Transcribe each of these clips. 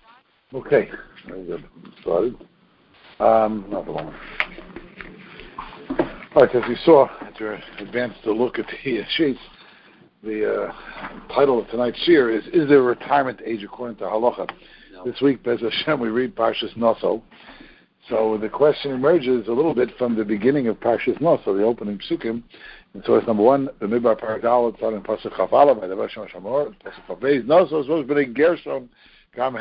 Okay, very good. Started. Not long. All right, as we saw, after advanced to look at the sheets, the title of tonight's shir is there a retirement age according to halacha? No. This week, Bez Hashem, we read Parshas Naso. So the question emerges a little bit from the beginning of Parshas Naso, the opening psukim. And so it's number one, the Midbar Paradal, it's on Pasuk Chafala, by the Vashon Shamor, Pasuk Chabeis, Naso, as well as Bnei Gershon, count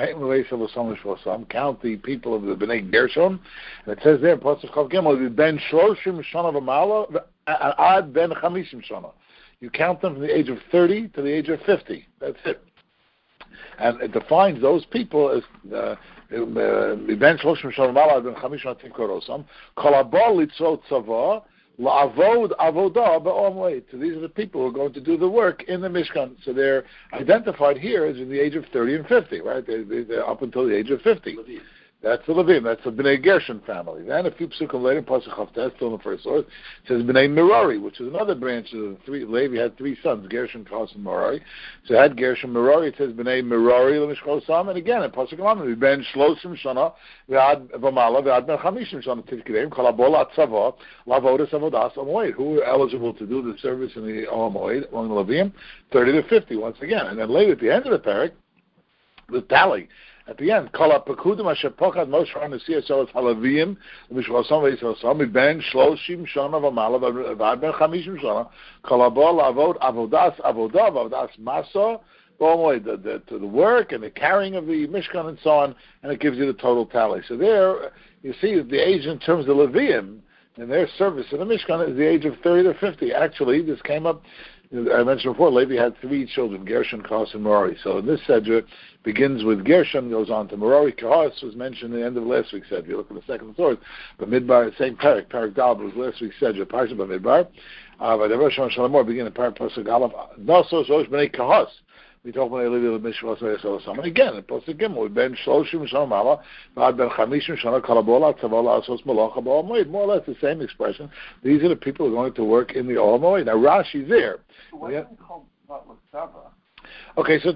the people of the Bnei Gershon. And it says there, Pasuk Chav Gimel, Ben Shloshim Shana V'Mala, Ad Ben Chamishim Shana. You count them from the age of 30 to the age of 50. That's it. And it defines those people as Ben Shloshim Shana V'Mala, Ben Chamishim Shana Korosam, Kolabal Litzot Tzava, La'avod avodah ba'om. So these are the people who are going to do the work in the Mishkan. So they're identified here as in the age of 30 and 50, right? They're up until the age of 50. That's the Levim. That's the Bnei Gershon family. Then a few psukim later, Pasuk Chavtes, still in the first source, it says Bnei Merari, which is another branch of the three. Levi had three sons, Gershon, Kohas, and Merari. So it had Gershon, Merari. It says Bnei Merari l'mishchol sam, and again in Pasuk Lamed, Ben Shloshim Shana v'ad v'mala v'ad Ben Chamishim Shana tivkideim kolabol atzava lavodas avodas amoed. Who are eligible to do the service in the Amoed among the Levim? 30 to 50 once again, and then later at the end of the parak, the tally. At the end, Kol HaPekudim Asher Pochad Moshe HaNasiyah Solas HaLeviyim L'Mishchosam V'Yisrosam Ben Shloshim Shana V'Mala V'Ad Ben Chamishim Shana Kol HaBol Avod Avodas Avodah Avodas Masa to the work and the carrying of the Mishkan and so on, and it gives you the total tally. So there, you see the age in terms of Leviyim and their service in the Mishkan is the age of 30 to 50. Actually, this came up, I mentioned before, Levi had three children, Gershon, Kohas, and Merari. So in this Sedra, begins with Gershon, goes on to Merari. Kohas was mentioned at the end of last week's Sedra. You look at the second source. But Midbar, same parak Dal, was last week's Sedra, Parsha by Midbar. V'Devar Shalamor, begin in parak Pasuk Aleph. Nasos Rosh Bnei Kohas. We talk about Levi L'Mishvah Solasam. And again, in Pasuk Gimel, Ben Shloshim Shana Mala, V'ad Ben Chamishim Shana Kalabola Tzavola Asos Malacha B'Ol Moed. More or less the same expression. These are the people who are going to work in the Ol Moed. Now Rashi's there. So why isn't it called Tzava? Okay, so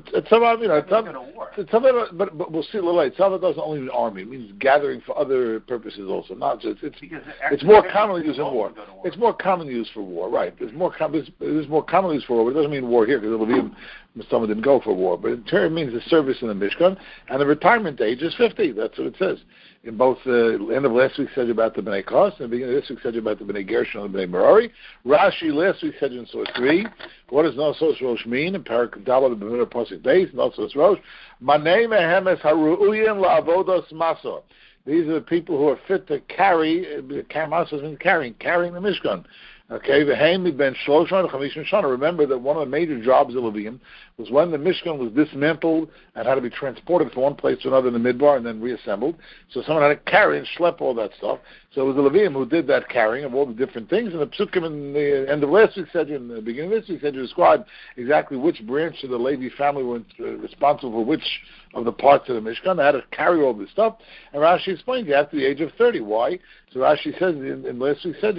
Tzava, but we'll see a little later. Tzava doesn't only mean army; it means gathering for other purposes also. Not just it's more commonly used in war. It's more commonly used for war, right? There's more commonly used for war, but it doesn't mean war here because someone didn't go for war. But in turn, it means the service in the Mishkan, and the retirement age is 50. That's what it says. In both the end of last week said about the Bnei Kohas, and the beginning of this week said about the Bnei Gershon and the Bnei Merari. Rashi last week said in source 3. What does Nasos Rosh mean? In Parak Dalad the Bnei Pasuk Beis, Nasos Rosh. Manei mehem es haru'uyim la'avodos masor. These are the people who are fit to carry. Masor means carrying the Mishkan. Okay, remember that one of the major jobs of Levim was when the Mishkan was dismantled and had to be transported from one place to another in the Midbar and then reassembled. So someone had to carry and schlep all that stuff. So it was the Levim who did that carrying of all the different things. And the Psukim in the end of last week said, in the beginning of this week, said to describe exactly which branch of the Levi family were responsible for which of the parts of the Mishkan. They had to carry all this stuff. And Rashi explained, after the age of 30. Why? So Rashi says in last week's said,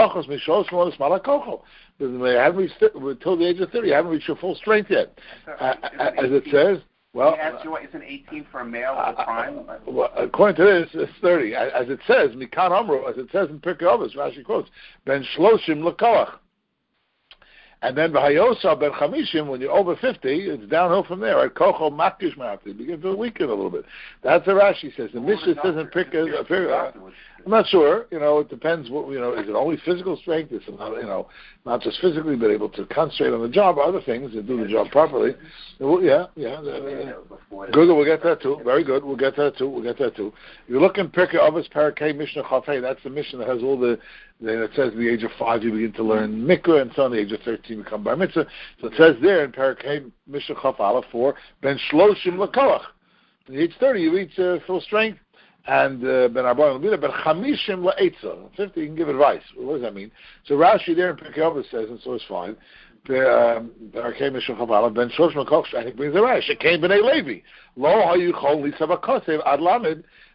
they haven't reached until the age of 30. You haven't reached your full strength yet. As it says, well, isn't 18 for a male the prime? Well, according to this, it's 30. As it says, Mikan Amro, as it says in Pirkei Avos, Rashi quotes, Ben Shloshim L'Koach. And then V'hayosa Ben Chamishim, when you're over 50, it's downhill from there. Right? Kocho Makish Ma'ati. It begins to weaken a little bit. That's what Rashi says. The Mishnah says in Pirkei, I'm not sure. It depends. What is it only physical strength? Is it not just physically, but able to concentrate on the job, or other things and do the job properly? Well, yeah. Good. We'll get that too. Very good. We'll get that too. You look in Pirkei Avos Parakei Mishnah Chafei. That's the Mishnah that has all the. It says at the age of 5 you begin to learn Mikra, and so on the age of 13 you become Bar Mitzvah. So it says there in Parakei Mishnah Chaf Aleph 4, Ben Shloshim L'Koach. When you reach 30, you reach full strength. And Ben Arba'in L'Mina, Ben Chamishim L'Eitzah. 50, you can give advice. What does that mean? So Rashi there in Pirkei Avos says, and so it's fine, Parakei Mishnah Chaf Aleph, Ben Shloshim L'Koach, I think brings the right. Shekei B'nei Levi. Lo ha'yuchol l'isa b'kosev ad lamed,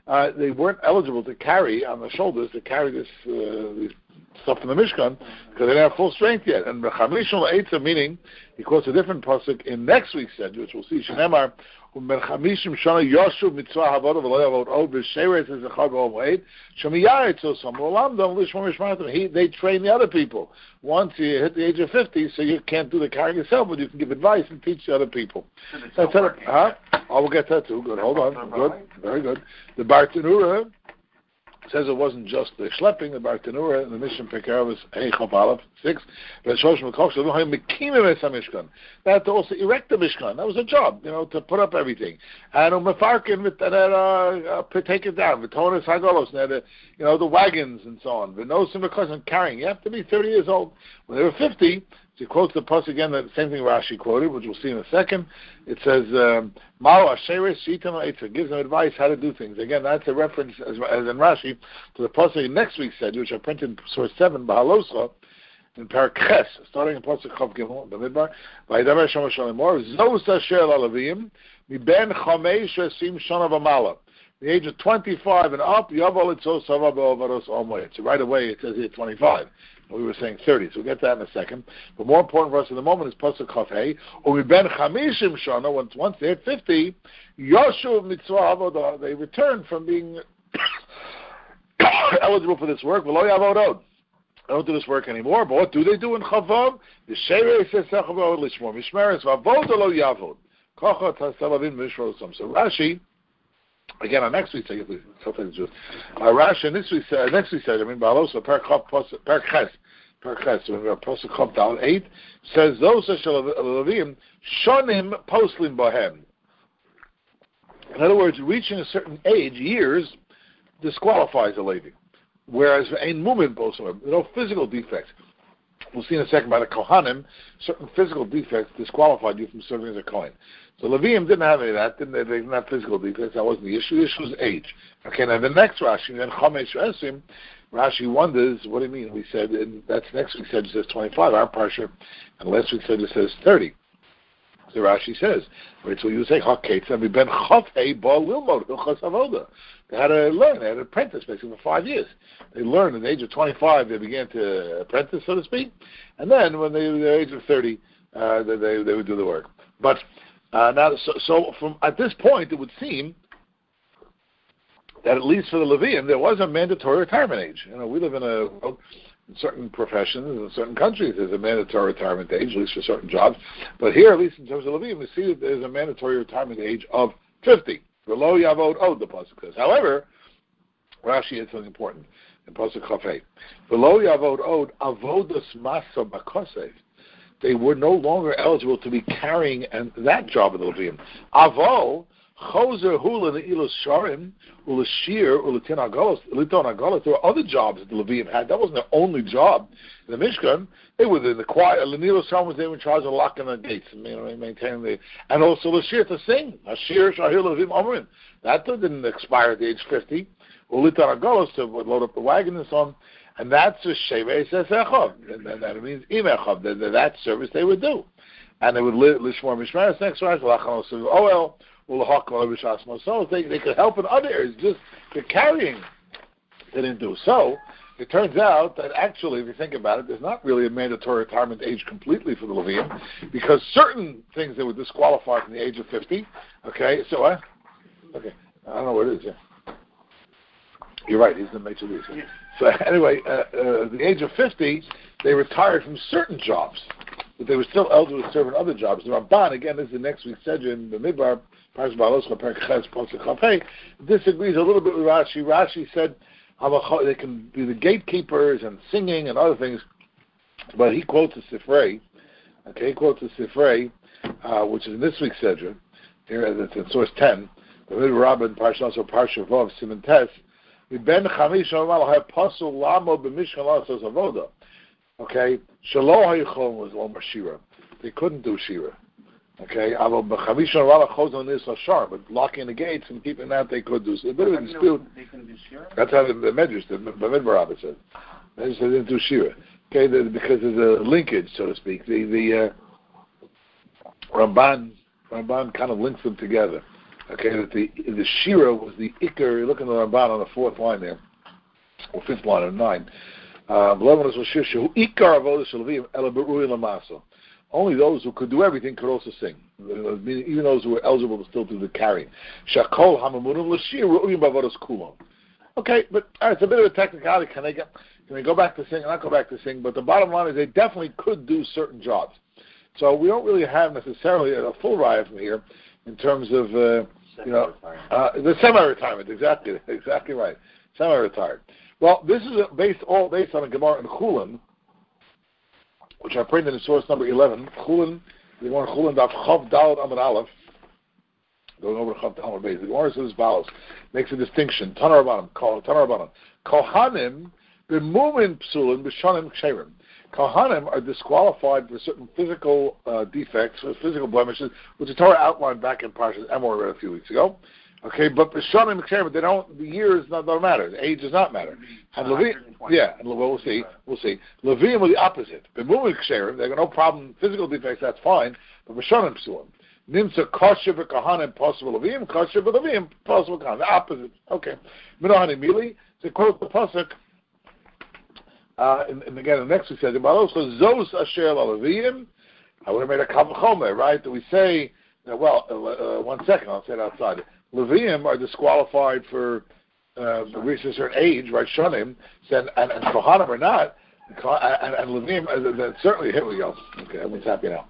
they weren't eligible to carry on the shoulders to carry this stuff in the Mishkan because they didn't have full strength yet. And B'chamishim L'Eitzah, meaning he quotes a different pasuk in next week's Seder, which we'll see. Shenemar U'B'chamishim Shana Yoshuv Mitzvah Havodah V'Lo Yavod Od B'Sheretz Ezechad V'Omoed Shemiyaretz Osam L'Olamdom L'Shmor Mishmaratim. They train the other people. Once you hit the age of 50, so you can't do the carrying yourself, but you can give advice and teach the other people. That's it. We'll get that too. Good. Hold on. Good. Very good. The Bartanura says it wasn't just the schlepping. The Bartanura in the Mission Pekar was Heichov Aleph 6. But Shosh Mekach Mishkan. They had to also erect the Mishkan. That was a job, to put up everything. And Mefarkin take it down. V'tonis Hagolos, the wagons and so on. V'nosim and carrying. You have to be 30 years old. When they were 50. He quotes the pasuk again, the same thing Rashi quoted, which we'll see in a second. It says, Mao Asheres Shitam Eitzah, gives them advice how to do things. Again, that's a reference, as in Rashi, to the pasuk in next week's Seder, which I printed in source 7, Bahaloscha, in Parak Ches, starting in pasuk Chav Gimel, Bamidbar, Vayidaber Shama Shalimor, Zos Asher Lalavim, Miben Chamesh Esim Shana V'Mala. The age of 25 and up, Yaval Itzos Hava Be'ovaros Omoyet. So right away it says here 25. We were saying 30, so we'll get that in a second. But more important for us in the moment is Pasuk Chafei. Or Ben Chamishim Shana, once they're 50, Yoshuv Mitzvah Avodah, they return from being eligible for this work. V'lo Yavod Od. They don't do this work anymore. But what do they do in Chavav? The Sheirei says Sechavod Lishmor Mishmeres V'Avodah Lo Yavod. Kochat HaSalavim Mishrosam. So Rashi. Again, on next week's Rashi, next week said, Ba'alosa, Parak Ches, Pasuk Chav Dal 8, says, those Levim, Shonim Poslim Bohem. In other words, reaching a certain age, years, disqualifies a Levi. Whereas, Ein Mumin Poslim, no physical defects. We'll see in a second by the Kohanim, certain physical defects disqualified you from serving as a Kohen. So Levium didn't have any of that. They didn't have physical defects. That wasn't the issue. The issue was age. Okay, now the next Rashi, then Chomesh Esim, Rashi wonders, what do you mean? We said, and that's next week said it says 25, our parsha, and last week said it says 30. So Rashi says, wait till you say, HaKetzah, Ben Chafei Ba Lilmod, Hilchos Avoda. They had to learn. They had to apprentice basically for 5 years. They learned at the age of 25, they began to apprentice, so to speak. And then when they were the age of 30, they would do the work. But now, so from at this point, it would seem that at least for the Levium, there was a mandatory retirement age. We live in certain professions, in certain countries, there's a mandatory retirement age, at least for certain jobs. But here, at least in terms of Levium, we see that there's a mandatory retirement age of 50. V'lo Yavod Od, the pasuk says. However, Rashi had something important in pasuk Chafei. V'lo Yavod Od Avodas Masa Bakosev. They were no longer eligible to be carrying that job of the Levium. Avol Choser Hula Ne'ilos Sharim Ulashir Uliton Agalos. There were other jobs that the Levium had. That wasn't their only job in the Mishkan. They were in the choir. Ne'ilos Sharim was in charge of locking the gates and maintaining and also Lashir to sing. Ashir Shahir Levim Amrin. That didn't expire at the age 50. Uliton Agalos to load up the wagon and so on. And that's a Shevei Sesechov. And that means Imechov. That service they would do. And they would Lishmor Mishmeres next rise, Lachanos Oel, so they could help in other areas, just the carrying they didn't do. So it turns out that actually, if you think about it, there's not really a mandatory retirement age completely for the Levium, because certain things they would disqualify from the age of 50. Okay, so okay, I don't know what it is. Yeah. You're right. He's the major league. Yeah. So anyway, at the age of 50, they retired from certain jobs, but they were still eligible to serve in other jobs. The Ramban, again, this is the next week's Seder in the Midbar, disagrees a little bit with Rashi. Rashi said they can be the gatekeepers and singing and other things, but he quotes a Sifrei. Okay, he quotes a Sifrei, which is in this week's Seder. Here it's in source 10. The Midbar Rabbah in Parsha also Parsha Vav Siman Tes. Ben Chamish Amal Hapasul Lamo B'Mishkan Lasos Avoda. Okay, Shelo Hayichom was Lomar Shira. They couldn't do Shira. Okay, but locking the gates and keeping that they could do. So a bit of a dispute. They can do Shira? That's how the Medrash, the Midbar Rabbah said. They didn't do Shira. Okay, because there's a linkage, so to speak. The Ramban kind of links them together. Okay, that the Shira was the Iker. You look in the Ramban on the fourth line there, or fifth line of 9. Only those who could do everything could also sing. Even those who were eligible to still do the carrying. Okay, but it's a bit of a technicality. Can they go back to sing? Not go back to sing. But the bottom line is they definitely could do certain jobs. So we don't really have necessarily a full riot from here in terms of the semi-retirement. Exactly right. Semi-retired. Well, this is based on a Gemara in Chulin, which I printed in source number 11. Chulin, the Gemara Chulin daf Chav Daled Amud Aleph. Going over to Chav Daled Beis. The Gemara says as follows. Makes a distinction. Tanar Rabbanan. Kohanim b'mumin psulin b'shanim ksherim. Kohanim are disqualified for certain physical defects, or physical blemishes, which the Torah outlined back in Parshas Emor read a few weeks ago. Okay, but b'shanim ksherim, the years don't matter. The age does not matter. And we'll see. Levim are the opposite. B'mumin ksherim, they got no problem. Physical defects, that's fine. But b'shanim psulim. Nimsa kosher v'kahanim possible levim, kosher v'levim possible kahanim. The opposite. Okay. Minohani mili. To quote the pasuk. And again, the next we said about also zos asher levim. I would have made a kavachomer, right? That we say that. Well, 1 second. I'll say it outside. Levim are disqualified for reaching a certain age, right? Shanim, and kohanim are not. And levim, certainly. Here we go. Okay, everyone's happy now.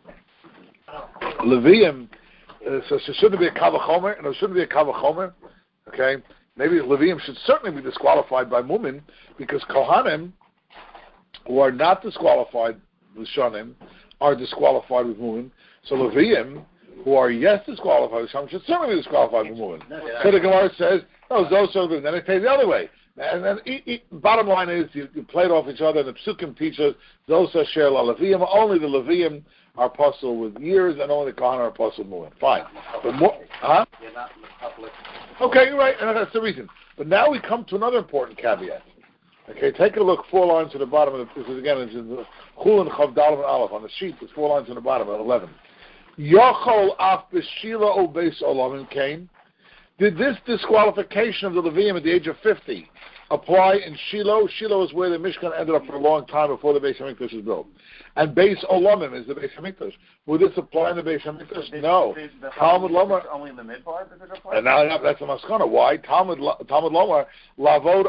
Levium, so shouldn't be a kavachomer, and it shouldn't be a kavachomer. Okay, maybe Levium should certainly be disqualified by mumin because kohanim, who are not disqualified with shanim, are disqualified with mumin. So Levium, who are disqualified with shanim, should certainly be disqualified with mumin. So the Gemara says, Zoso, then it pays the other way. And then, bottom line is, you play it off each other. The Psukim teach us, Zosa Sher La Levium, only the Levium are apostle with years, and only the Kohanim are apostle with moving. Fine. But more, huh? You're not in the public. Okay, you're right, and that's the reason. But now we come to another important caveat. Okay, take a look 4 lines to the bottom of this is again, it's in the Chulin Chav Daled and Aleph. On the sheet, there's 4 lines on the bottom at 11. Yochol af b'shila o beis olamim came. Did this disqualification of the Levium at the age of 50 apply in Shiloh? Shiloh is where the Mishkan ended up for a long time before the Beis HaMikdash was built. And Beis Olamim is the Beis HaMikdash. Would this apply in the Beis HaMikdash? No. Talmud Lomar. Only in the midbar does it apply? And now that's the Maskana. Why? Talmud Lomar. Lavod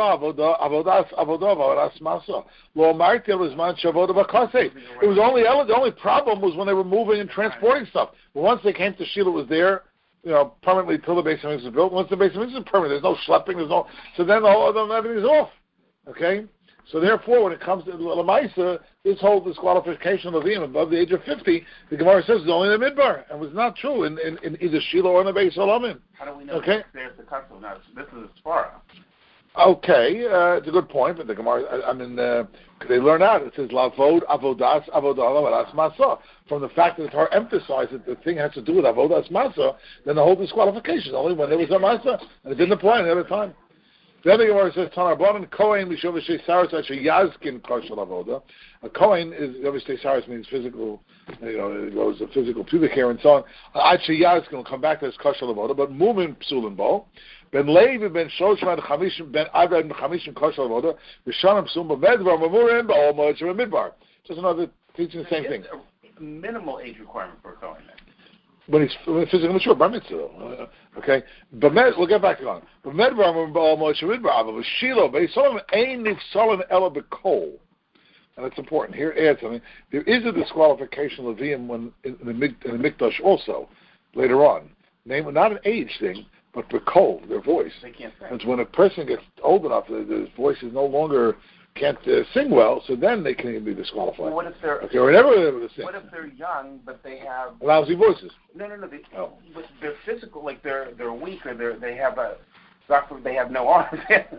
avodah masa. Lo amarti l'zman shavoda b'kasei. It was the only problem was when they were moving and transporting stuff. But once they came to Shiloh, it was there. Permanently till the Beis HaMikdash is built. Once the Beis HaMikdash is permanent, there's no schlepping, so then everything's off. Okay? So therefore, when it comes to Lamaisa, this whole disqualification of Levim above the age of 50, the Gemara says it's only in the Midbar. And it was not true in either Shiloh or in the Beis Olamim. How do we know there's the custom? Now, this is a Svara. Okay, it's a good point, but the Gemara, they learn out. It says, Lavod avodas masa. From the fact that the Torah emphasized that the thing has to do with avodas masa, then the whole disqualification is only when there was a masa, and it didn't apply any other time. The other Gemara says, Tanar Rabbanan Kohen Mishovashe Saras Asher Yazkin Kashal Avoda. A Kohen is obviously Saras means physical, it goes to physical pubic hair and so on. Asher Yazkin will come back to this Kashal Avoda, but Mumin Psulin Bo. Ben Levi ben Shoshma Chamishim ben Aved Chamishim Kashal Avoda. Vishanam Psulin B'Medvar Mamurim B'Ol Moed Shem Midbar. Just another teaching the same thing. A minimal age requirement for a Kohen. When he's physically mature, bar mitzvah. Okay, but we'll get back to on. But medvar almost midbar, but Shiloh, beisolim ein nifsalim ela bekol, and that's important. Here, add something. There is a disqualification of Levium when in the Mikdash also later on. Name not an age thing, but bekol, their voice. They can't sing. It's when a person gets old enough, their voice is no longer can't sing well, so then they can be disqualified. Well, what if they're or never able to sing? What if they're young but they have lousy voices? No. But they're physical, like they're weak, or they have no arms.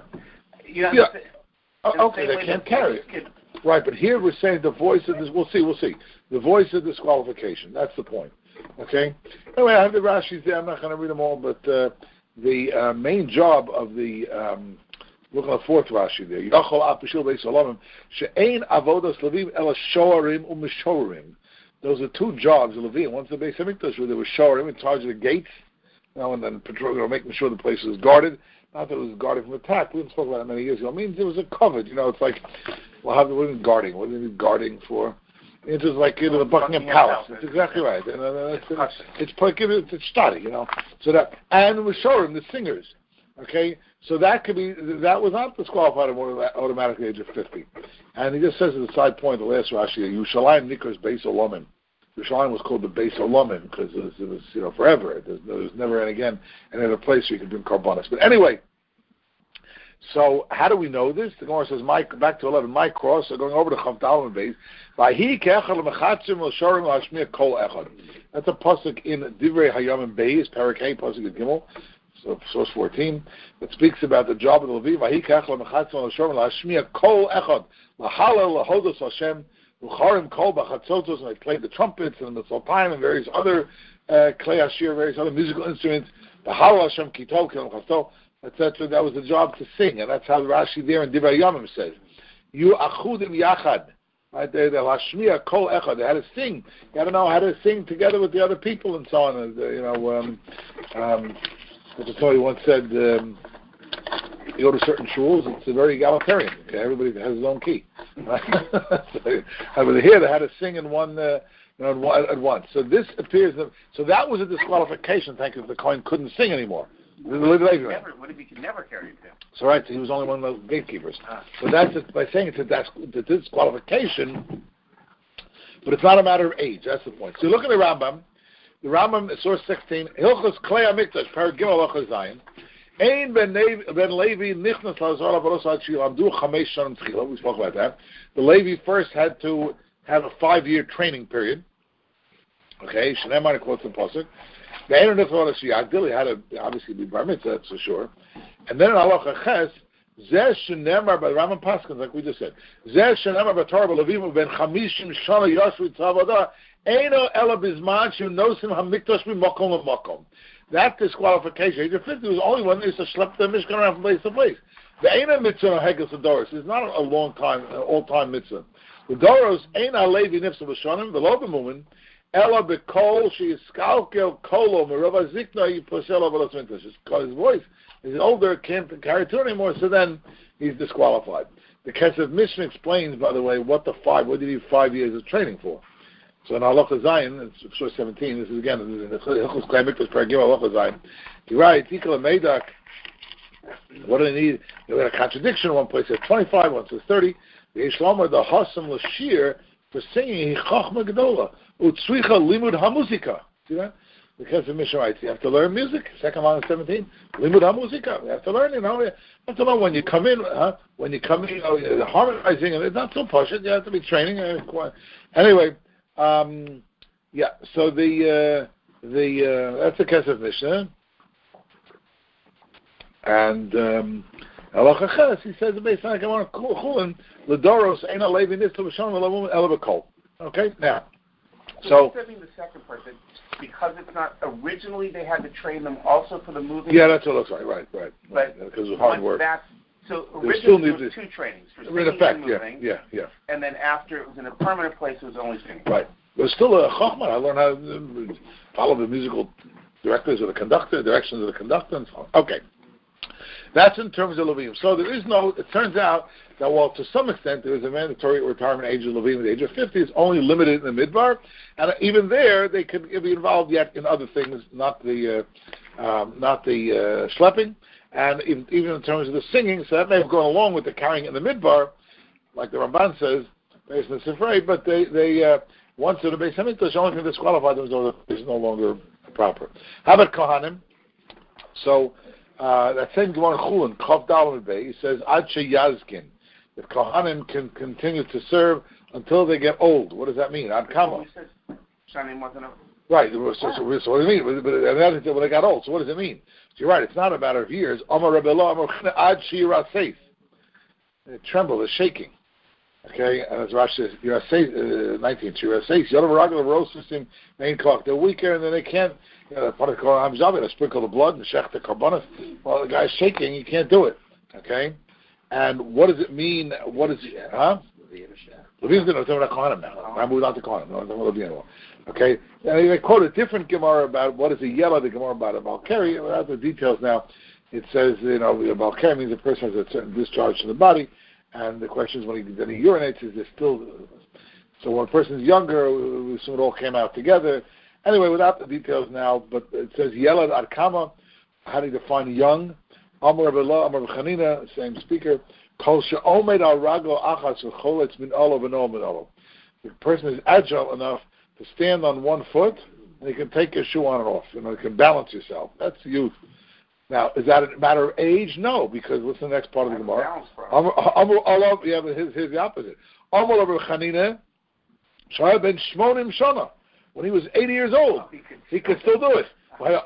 Okay, they can't carry it. Right, but here we're saying the voice of this. We'll see. The voice of disqualification. That's the point. Okay. Anyway, I have the Rashi's there. I'm not going to read them all, but the main job of the look at the fourth Rashi there. Yochol apishil beis olamim she'ein avodas levim ela shoarim u'mishorim. Those are 2 jobs of Levim. One's the Beis Hamikdash where there was shoarim in charge of the gates, and then patrol, making sure the place is guarded. Not that it was guarded from attack. We didn't spoke about that many years ago. It means it was a covered. It's like, what do you mean guarding? What do you mean guarding for? It's just like the Buckingham Palace. It's exactly right. And it's study, So that, and we show him the singers. Okay, so that was not disqualified automatically at age of 50. And he just says at the side point, the last Rashi, Yerushalayim Nikras Beis Olamim. Yerushalayim was called the Beis Olamim because it was forever. There's never and again another place where you could bring karbanos. But anyway, so how do we know this? The Gemara says, back to 11, my cross, so going over to Chav Daled Beis, Vahi Ke'echad L'Mechatzim L'Shorim L'Hashmiya Kol Echad. That's a pasuk in Divrei Hayamim Beis, Parak Hey, pasuk in Gimel. So source 14, that speaks about the job of the Levi. Vahi Ke'echad L'Mechatzim L'Shorim L'Hashmiya Kol Echad. L'Halal L'Hodos Hashem. L'Charim Kol B'Chatzotos, and they played the trumpets and the sultan and various other klei ashir, various other musical instruments. L'Halal Hashem Kitol K'El Chasto. Etc. That was the job to sing, and that's how Rashi there in Divrei Yamim says, "You achudim yachad." Right there, the Lashmiya Kol Echad. They had to sing. You had to know how to sing together with the other people and so on. Somebody once said, you go to certain shuls, it's very egalitarian. Okay, everybody has his own key. Over here, they had to sing in one. At once. So this appears. So that was a disqualification. Thank you. The Kohen couldn't sing anymore. What if he could never carry it down? So right, so he was only one of the gatekeepers. So that's by saying it's a disqualification, but it's not a matter of age. That's the point. So look at the Rambam. The Rambam, source 16, Hilchos Klei HaMikdash, Parak Gimel Halacha Zayin. Ein ben Levi nichnas lazar avaros ad shilamdu chamesh shanim tchila. We spoke about that. The Levi first had to have a 5-year training period. Okay, Shneimar quotes the pasuk. The Ein Nifal Shiyagdil, he had to obviously be bar mitzvah, that's for sure. And then in Halacha Ches, Zeh Shneimar by Rambam Paskins, like we just said, Zeh Shneimar b'Torah b'Levim ben Chamishim Shana Yashvi Tzavada Eino Ela Bizman Shenosim Hamikdash B'Makom L'Makom. That disqualification, age of 50, was only one that used to schlep the Mishkan around from place to place. The Eina Mitzvah Hegel Sadoros is not a long time, an all-time mitzvah. The Doros Eina Levi Nifsa B'Shonim, the Loba Mumin, Ella B'Kol, she is Skalkel Kolo, Merava Zikna, Yipashela V'Las Mintash. His voice is older, can't carry it anymore, so then he's disqualified. The Kesef Mishnah explains, by the way, what did he have 5 years of training for? So in Halacha Zayin, it's source 17, this is again, in the Hilchos Klei HaMikdash, Parak Gimel Halacha Zayin, he writes, Ikal Meidak, what do they need? They had a contradiction. One place says 25, one says 30. The Yishlama, the Hasam L'Shir, for singing, he Chachma Gedola, Utzricha Limud HaMuzika. See that? Because the Mishnah writes, you have to learn music. Second line of 17, Limud HaMuzika. You have to learn, you have to know when you come in, the harmonizing, and it's not so poshut, you have to be training. Anyway, yeah, so that's the Kesef Mishnah. And Halacha Ches, he says, based on Chulin, L'Doros Eina Levi Nifsa B'Shonim L'Lavum Ela B'Kol. Okay, now. So the second part, that because it's not originally they had to train them also for the moving. Yeah, that's what it looks like. Right. But because of hard work. So originally there was 2 trainings for singing and moving. Yeah. And then after it was in a permanent place, it was only singing. Right. There's still a chachma. I learned how to follow the musical directors of the conductor, directions of the conductor, and so on. Okay. That's in terms of Levim. So it turns out that while to some extent there is a mandatory retirement age of Levim at the age of 50, it's only limited in the midbar, and even there they could be involved yet in other things, not the schlepping, and even in terms of the singing. So that may have gone along with the carrying in the midbar, like the Ramban says, based on the Sifrei, but they once in the Beis Hamikdash, the only thing disqualified them is no longer proper. How about Kohanim? So that same Gemara Chulin, Chav Daled Beis, he says Ad Sheyazkin. If Kohanim can continue to serve until they get old, what does that mean? Ad Kama. Right. So what do you mean? But when they got old, so what does it mean? So you're right. It's not a matter of years. Amar Rabbi Lo, Amar Ad Shiraseis. They tremble. They're shaking. Okay, and as Rashi says, 19, Shiraseis. Yodav Ragel Rosusim main clock. They're weaker, and then they can't. Part of Kohen Hamzavi, they sprinkle the blood and shech the karbonis. Well, the guy's shaking. He can't do it. Okay. And what does it mean? What is it? Huh? Levi's going to talk about Kohanim now. I moved on to Kohanim. No, I'm talking about Levim anymore. Okay, and they quote a different Gemara about what is a yellow, the Gemara about a Balkari. Without the details now, it says, a Balkari means a person has a certain discharge to the body, and the question is when he urinates, is there still... So when a person is younger, we assume it all came out together. Anyway, without the details now, but it says Yelad Arkama. How do you define young? Amar Rabbelah, Amar Chanina, same speaker. Kol she'omed al raglo achas v'choletz min olo v'no min olo. The person is agile enough to stand on one foot, and you can take your shoe on and off. You can balance yourself. That's youth. Now, is that a matter of age? No, because what's the next part of the Gemara? Here's the opposite. Amar Rabbi Chanina. Shaya ben Shmonim Shana. When he was 80 years old, he could still do it.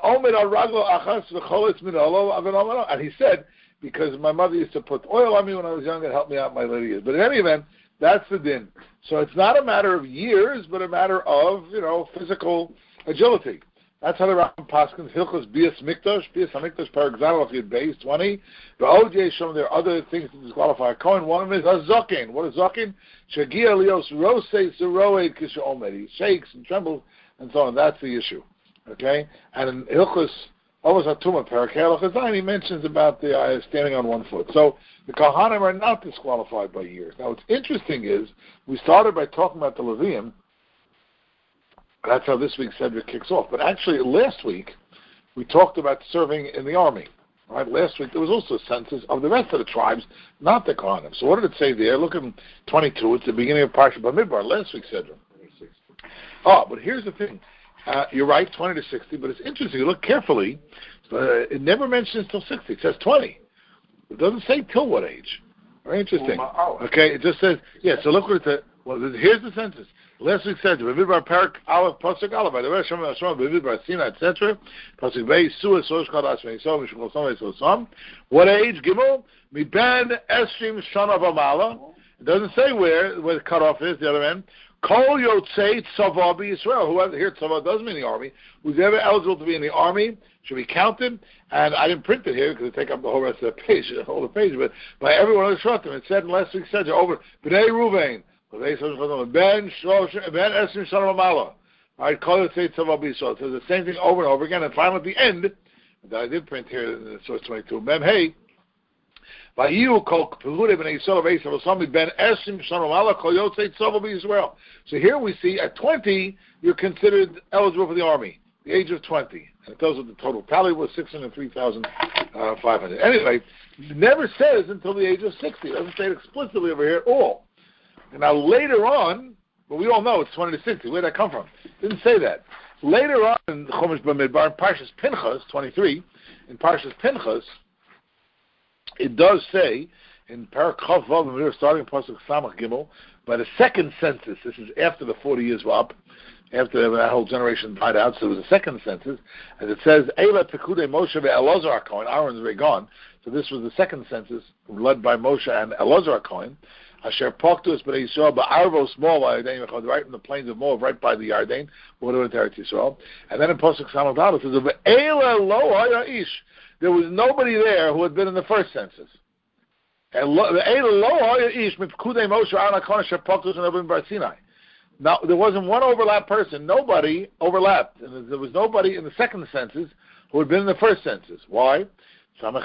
And he said, because my mother used to put oil on me when I was young, it helped me out in my later years. But in any event, that's the din. So it's not a matter of years, but a matter of, physical agility. That's how the Rambam Paskins, Hilchos Bias Mikdash, Parak Zayin, Yud Beis 20. The OJ Shom, there are other things to disqualify a Kohen. One of them is a Zokin. What is Zokin? Shagia Lios Rosei Zeroed Kisha Omed. He shakes and trembles and so on. That's the issue. Okay? And in Hilchos Ovos HaTumah, Parak Halachas Zayin, he mentions about the standing on one foot. So the Kohanim are not disqualified by years. Now what's interesting is, we started by talking about the Levium. That's how this week's Sedra kicks off. But actually, last week, we talked about serving in the army. Right? Last week, there was also a census of the rest of the tribes, not the Kohanim. So what did it say there? Look at 22. It's the beginning of Parsha Bamidbar, last week's Sedra. But here's the thing. You're right, 20 to 60, but it's interesting. You look carefully. It never mentions till 60. It says 20. It doesn't say till what age. Very interesting. Okay, it just says, so look what it says. Well, here's the census. Last week said, B'vidbar Parak Aleph Pasuk Aleph, by the way, Shema Shema B'vidbar Sinai, etc. Pasuk Bei Suah Sosh Chad Asmei Yisrael Mishukol Samei Sosam. What age? Gimel Miben Esrim Shana V'Mala. It doesn't say where the cutoff is. The other end. Kol Yotzei Tzava B'Yisrael. Whoever here Tzava does mean the army. Who's ever eligible to be in the army should be counted. And I didn't print it here because it take up the whole rest of the page, But by every one of the shratim, it said in last week's Sedra over B'nei Ruvain. Ben Esrim Shana V'Mala. Alright, call it say Tzava B'Yisrael. It says the same thing over and over again, and finally at the end, that I did print here in source 22. Mem Hey, Vayiu Kol Pehude B'nei Yisrael V'Yisrael V'Sami Ben Esrim Shana V'Mala Kol Yotzei Tzava B'Yisrael. So here we see at 20 you're considered eligible for the army, the age of 20, and it tells us the total tally was 603,500. Anyway, it never says until the age of 60. It doesn't say it explicitly over here at all. And now later on, but we all know it's 20 to 60. Where did that come from? It didn't say that. Later on in Chumash Bamidbar, in Parshas Pinchas, 23, in Parshas Pinchas, it does say, in Parak Chav Vav, starting in Pasuk Samach Gimel, by the second census, this is after the 40 years were up, after that whole generation died out, so there was a second census, and it says, Eila Pekude Moshe ve'Elazar HaKohen, Aaron's already gone, so this was the second census, led by Moshe and Elazar HaKohen, Asher Poktus B'nei Yisrael Ba'arvo Small Yarden, right in the plains of Moab, right by the Yarden, whatever in Eretz Yisrael. And then in Pasuk Samach Daled it says, Ve'ela lo haya ish. There was nobody there who had been in the first census. And Ve'ela lo haya ish mipkudei Moshe Aaron HaKohen Asher Poktus and Abim Bar Sinai. Now there wasn't one overlap person. Nobody overlapped, and there was nobody in the second census who had been in the first census. Why? Because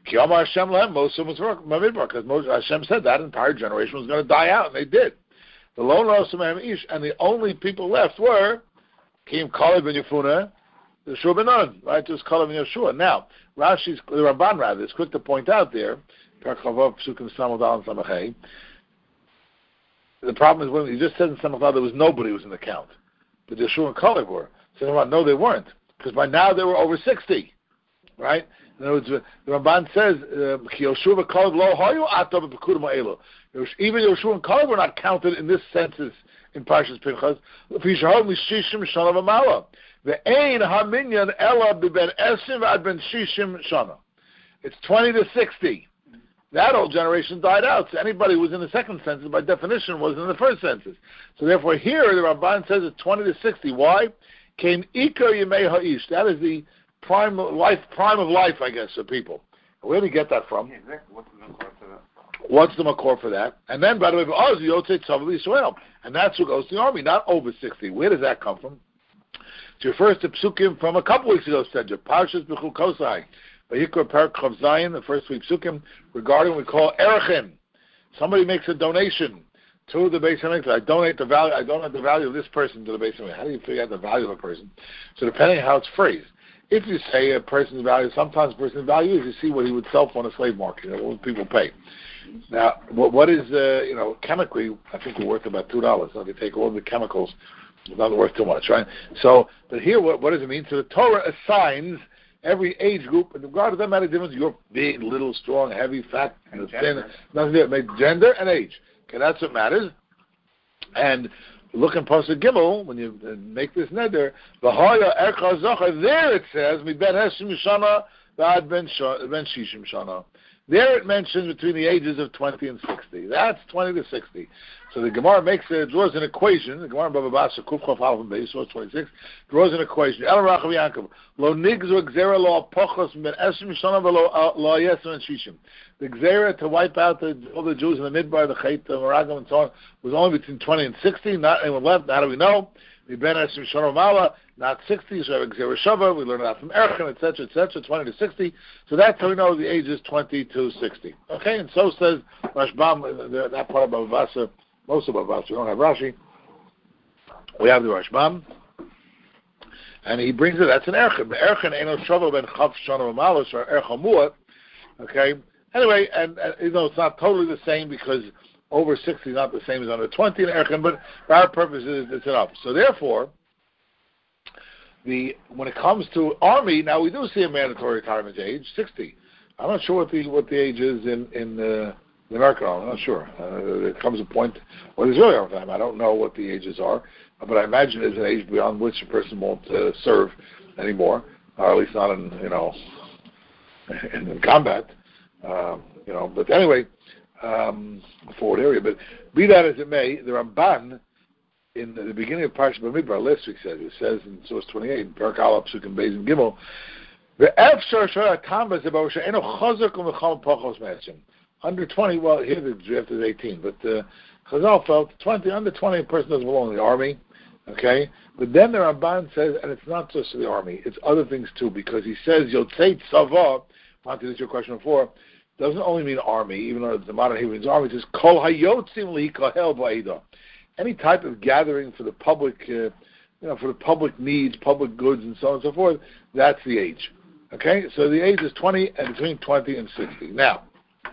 Hashem said that entire generation was going to die out, and they did. The and the only people left were Kim Kaleb ben Yefuna, the Yeshua ben Nun, right? Just Kaleb ben Yeshua. Now, the Ramban rather is quick to point out there. The problem is when he just said in Samach there was nobody who was in the count, but Yeshua and Kaleb were. So no, they weren't, because by now they were over 60, right? In other words, the Ramban says, Yoshua and Kaleb lo hayu ato b'pekudim ha'elu. Even Yoshua and Kaleb were not counted in this census in Parshas Pinchas. V'yishahol mishishim shana v'mala. Ve'ein haminyan ela b'ben esim v'ad ben shishim shana. It's 20 to 60. That old generation died out. So anybody who was in the second census, by definition, was in the first census. So therefore here, the Ramban says it's 20 to 60. Why? Came Ikar Yemei Ha'ish. That is the prime of life, I guess, of people. Where do you get that from? Yeah, exactly. What's the number to that? What's the makor for that? And then, by the way, Yotzei Tzavah Yisrael, and that's who goes to the army, not over 60. Where does that come from? It refers to psukim from a couple weeks ago. Said Parshas B'chul Kosai, Vayikra Parak Chav Zayin, the first week psukim regarding what we call erechim. Somebody makes a donation to the Beis Hamikdash. I donate the value of this person to the Beis Hamikdash. How do you figure out the value of a person? So depending on how it's phrased. If you say a person's value, sometimes a person's value is you see what he would sell for on a slave market, what people pay. Now, what is, chemically, I think we're worth about $2. So if you take all the chemicals, it's not worth too much, right? So, but here, what does it mean? So the Torah assigns every age group, and regardless, doesn't matter the difference, you're big, little, strong, heavy, fat, and thin, nothing to do, gender and age. Okay, that's what matters. And look in Pasuk Gimel, when you make this neder, V'haya Ercha Zochar, there it says, Mi ben Heshim Shana, V'ad ben Shishim Shana. There it mentions between the ages of 20 and 60. That's 20 to 60. So the Gemara draws an equation. The Gemara Baba Basra Kuf Chaf Aleph Beis source 26 draws an equation. El Rachav Yankov Lo Nigzu Gzera Lo Apochos Ben Eshim Shana Lo Yesem and Shishim. The Gzera to wipe out all the Jews in the Midbar, the Chait, the Meragim, and so on was only between 20 and 60. Not anyone left. How do we know? Mi Ben Eshim Shana Mala, not 60. So Gzera Shava. We learn that from Erechim, etc., 20 to 60. So that's how we know the age is 20 to 60. Okay, and so says Rashbam. That part of Baba Basra. Most of us, we don't have Rashi. We have the Rashbam. And he brings it, that's an Erchem. The Erchem ain't no trouble ben Chav Shana Malos or Erchem Muat. Okay? Anyway, and it's not totally the same because over 60 is not the same as under 20 in Erchem, but for our purposes, it's enough. So therefore, when it comes to Army, now we do see a mandatory retirement age, 60. I'm not sure what the age is in the American Army. I'm not sure. There comes a point where there's really overtime. I don't know what the ages are, but I imagine there's an age beyond which a person won't serve anymore, or at least not in combat. But anyway, forward area. But be that as it may, the Ramban in the beginning of Parshat Bamidbar last week it says in source 28 in Parak Aleph Psukim Beis and Gimel, ve'efshar shara tamba zebau she'eno chazak u'mecham pachos me'etzim. Under 20, well, here the draft is 18, but Chazal felt 20, under 20, a person doesn't belong in the army, okay? But then the Ramban says, and it's not just the army, it's other things too, because he says, Yotzei Tzava, Monty, this is your question before, doesn't only mean army, even though the modern Hebrew means army, it says, Kol hayotzim lihikahel ba'ida. Any type of gathering for the public, for the public needs, public goods, and so on and so forth, that's the age. Okay? So the age is 20, and between 20 and 60. Now,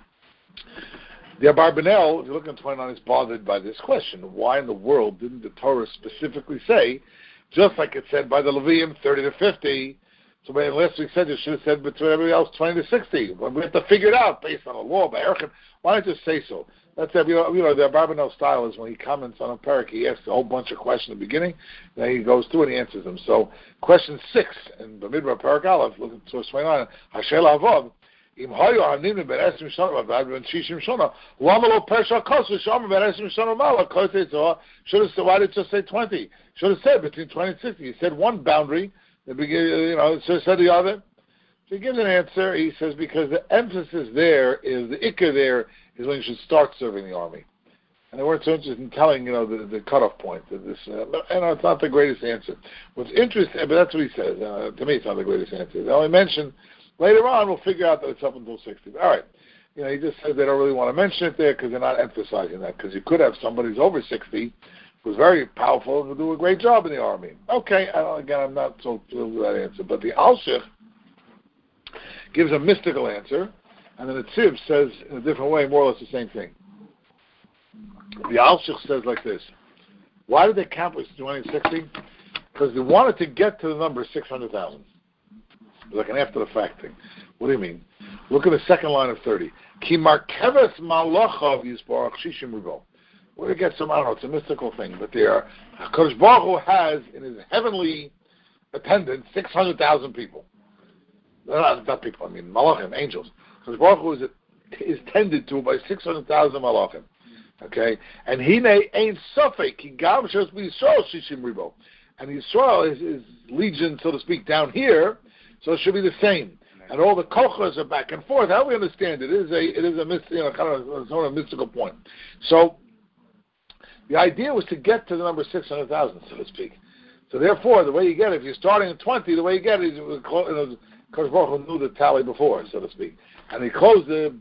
the Abarbanel, if you look at 29, is bothered by this question. Why in the world didn't the Torah specifically say, just like it said by the Levium, 30 to 50, so when last week said it should have said between everybody else 20 to 60. Well, we have to figure it out based on a law, by Erechim. Why not just say so? That's the Abarbanel style is when he comments on a parak, he asks a whole bunch of questions at the beginning, then he goes through and he answers them. So, question 6, in the Midbar Parak Aleph, look at source 29, Hashel Avav, Im hayu hanim ben esim shana ben shishim shana. Lama lo persha kos v'shama ben esim shana mala kote zoha. Should have said, why did it just say 20? Should have said between 20 and 60. He said one boundary. The beginning, should have said the other. So he gives an answer. He says because the emphasis there is the ikka there is when you should start serving the army. And they weren't so interested in telling the cutoff point. That this, it's not the greatest answer. What's interesting, but that's what he says. To me, it's not the greatest answer. They only mention. Later on, we'll figure out that it's up until 60. All right. He just says they don't really want to mention it there because they're not emphasizing that. Because you could have somebody who's over 60 who's very powerful and will do a great job in the army. Okay. Again, I'm not so thrilled with that answer. But the Alshich gives a mystical answer, and then the Tziv says in a different way, more or less the same thing. The Alshich says like this. Why did they count with 2060? Because they wanted to get to the number 600,000. Like an after-the-fact thing. What do you mean? Look at the second line of 30. Ki markeves malachav yisbarach shishim ribo. Where to get some, I don't know, it's a mystical thing, but there, HaKadosh Baruch Hu has in his heavenly attendance 600,000 people. Not people, I mean malachim, angels. HaKadosh Baruch Hu is tended to by 600,000 malachim. Okay? And hine ain't safek, ki gam shos b'Yisrael shishim ribo. And Yisrael is legion, so to speak, down here, so it should be the same. and all the kochas are back and forth. How do we understand it? It is a kind of sort of mystical point. So the idea was to get to the number 600,000, so to speak. So therefore, the way you get it, if you're starting at 20, the way you get it is Kodesh Baruch Hu knew the tally before, so to speak, and he closed the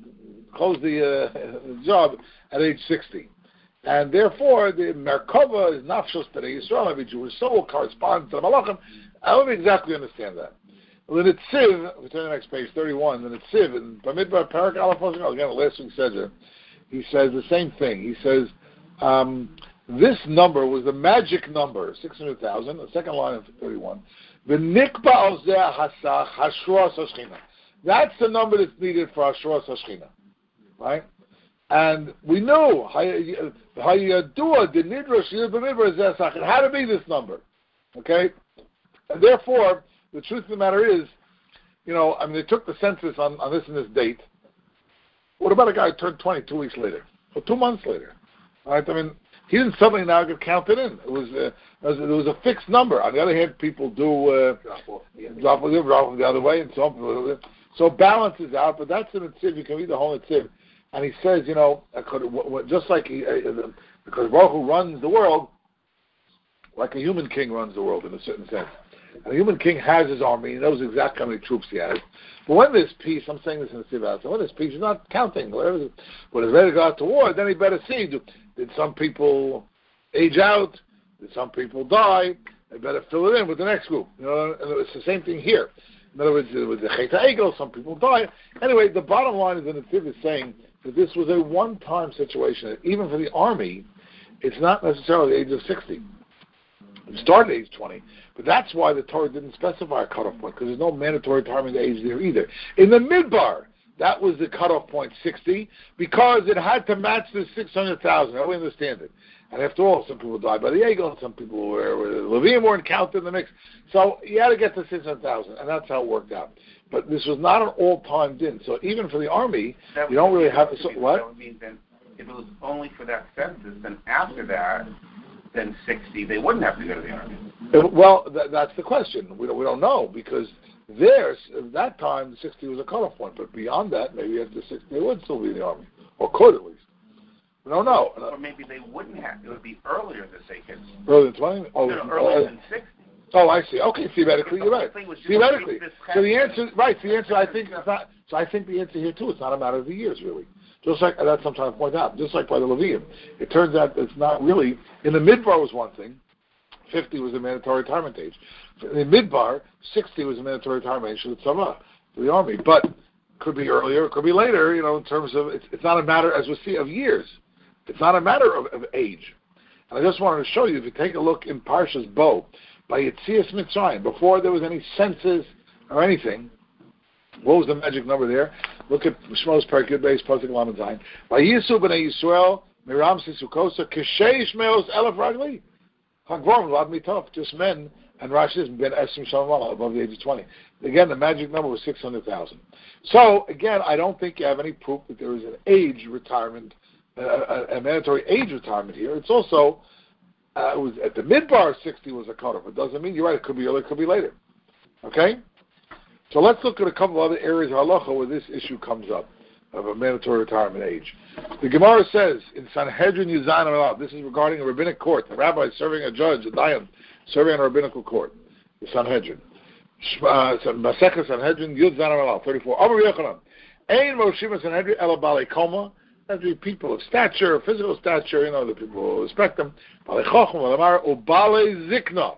job at age 60. And therefore, the Merkava is Nafshos B'nai Yisrael. Every Jewish soul corresponds to the Malachim. I don't exactly understand that. Well, the Netziv, if we turn to the next page, 31, the Netziv, in Bamidbar Parak Aleph, again, last week's Sedger, he says the same thing. He says, this number was the magic number, 600,000, the second line of 31. V'nikba al zeh hasach hashruas hashchina. That's the number that's needed for hashruas hashchina, right? And we know it had to be this number, okay? And therefore, the truth of the matter is, they took the census on this and this date. What about a guy who turned 20 2 weeks later, or 2 months later? All right, he didn't suddenly now get counted in. It was a fixed number. On the other hand, people do drop the other way, and so it balances out. But that's in the Netziv. You can read the whole Netziv. And he says, just like because Baruch Hu runs the world, like a human king runs the world in a certain sense. And a human king has his army, he knows exactly how many troops he has. But when there's peace, I'm saying this in the Siv, when there's peace, he's not counting. When he's ready to go out to war, then he better see, did some people age out? Did some people die? They better fill it in with the next group. And it's the same thing here. In other words, with the Chet HaEgel, some people die. Anyway, the bottom line is that the Netziv is saying that this was a one-time situation. Even for the army, it's not necessarily the age of 60. It started at age 20, but that's why the Torah didn't specify a cutoff point, because there's no mandatory retirement age there either. In the Midbar, that was the cutoff point, 60, because it had to match the 600,000. I understand it. And after all, some people died by the Egel, and some people were Levium weren't counted in the mix. So you had to get to 600,000, and that's how it worked out. But this was not an all-time din. So even for the army, you don't really have to... What? That would mean then, if it was only for that census, then after that, then 60, they wouldn't have to go to the army. Well, that's the question. We don't know, because at that time, 60 was a cutoff point. But beyond that, maybe after 60, they would still be in the army, or could at least. We don't know. Or maybe they wouldn't have. It would be earlier than say kids. Earlier than 20? Oh, no, earlier than 60. Oh, I see. Okay, theoretically, you're right. Theoretically. So the answer, I think, is not. So I think the answer here too. It's not a matter of the years, really. Just like that's what I'm trying to point out. Just like by the Levium, it turns out it's not really. In the Midbar was one thing. 50 was the mandatory retirement age. In the Midbar, 60 was the mandatory retirement age for the Tzava, for the army. But it could be earlier, it could be later. In terms of it's not a matter, as we see, of years. It's not a matter of age. And I just wanted to show you, if you take a look in Parshas Bo, by Yetzias Mitzrayim, before there was any census or anything, what was the magic number there? Look at Shmos Perek Yud Beis Pasuk Lamed Zayin. Vayisu b'nei Yisrael miram sisukosa k'sheish meos elef ragli hagvorim vad mitov, just men, and Rashi ben esrim shalom above the age of 20. Again, the magic number was 600,000. So again, I don't think you have any proof that there is an age retirement, a mandatory age retirement here. It's also it was at the Midbar 60 was a cutoff. It doesn't mean you're right. It could be earlier, it could be later. Okay. So let's look at a couple of other areas of halacha where this issue comes up of a mandatory retirement age. The Gemara says in Sanhedrin Yuzayin Amalav, this is regarding a rabbinic court, a rabbi serving a judge, a dayan, serving on a rabbinical court, the Sanhedrin. Masechah Sanhedrin Yuzayin Amalav 34. Amar Yochanan, Ein Moshim Sanhedrin Ela Balei Koma. That be people of stature, physical stature, the people who respect them. Balei Chochem Valamar Ubalei Zikna.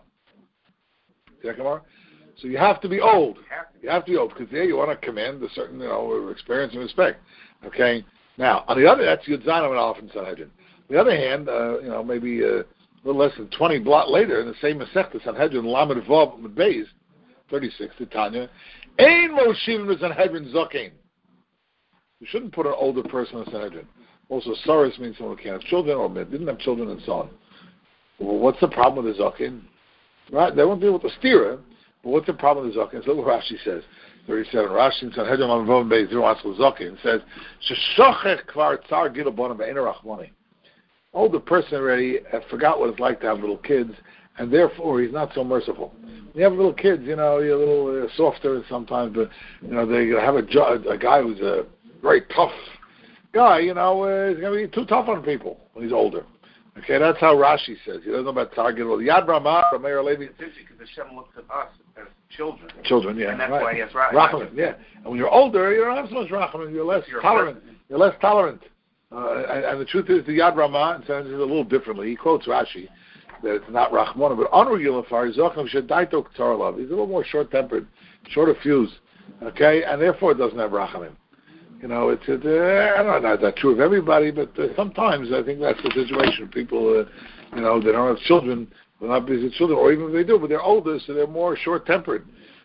So you have to be old. You have to be old, because there you want to command a certain, experience and respect. Okay. Now, on the other, that's Yud Zayin and Aleph in Sanhedrin. On the other hand, maybe a little less than 20 blot later, in the same Masechta Sanhedrin, Lamed Vav Beis, 36, the Tanya, Ein Moshim Sanhedrin Zokein. You shouldn't put an older person in Sanhedrin. Also, Saris means someone who can't have children or didn't have children and so on. Well, what's the problem with the Zokein? Right? They won't deal with the stira. But what's the problem with Zokin? Look what Rashi says. 37. Rashi in Sanhedrin Amavon Beis Zokin says, "Sheshochech kvar tzar gilabonam be'enarachmoni." Older person already forgot what it's like to have little kids, and therefore he's not so merciful. When you have little kids, you're a little softer sometimes, but they have a guy who's a very tough guy. He's going to be too tough on people when he's older. Okay, that's how Rashi says. He doesn't know about target. Well, Yad Brahma, Meir Levi. It's interesting because Hashem looks at us as children. Children, yeah. And that's right. why he has Rachamim. Yeah. And when you're older, you don't have so much Rachamim. You're less tolerant. You're less tolerant. And the truth is, the Yad Brahma says it a little differently. He quotes Rashi that it's not Rachmana, but unregular far Zochim Shadaito Ktaralav. He's a little more short-tempered, shorter fuse. Okay, and therefore it doesn't have Rachamim. I don't know if that's true of everybody, but sometimes I think that's the situation. People, they don't have children, they're not busy children, or even if they do, but they're older, so they're more short-tempered.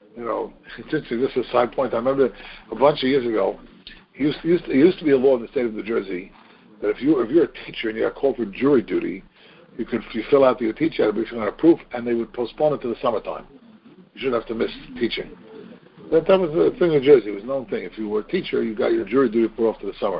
It's interesting. This is a side point. I remember a bunch of years ago, it used to be a law in the state of New Jersey that if you're a teacher and you got called for jury duty, you fill out your teacher application on a proof, and they would postpone it to the summertime. You shouldn't have to miss teaching. That was the thing in New Jersey. It was a known thing. If you were a teacher, you got your jury duty put off to the summer.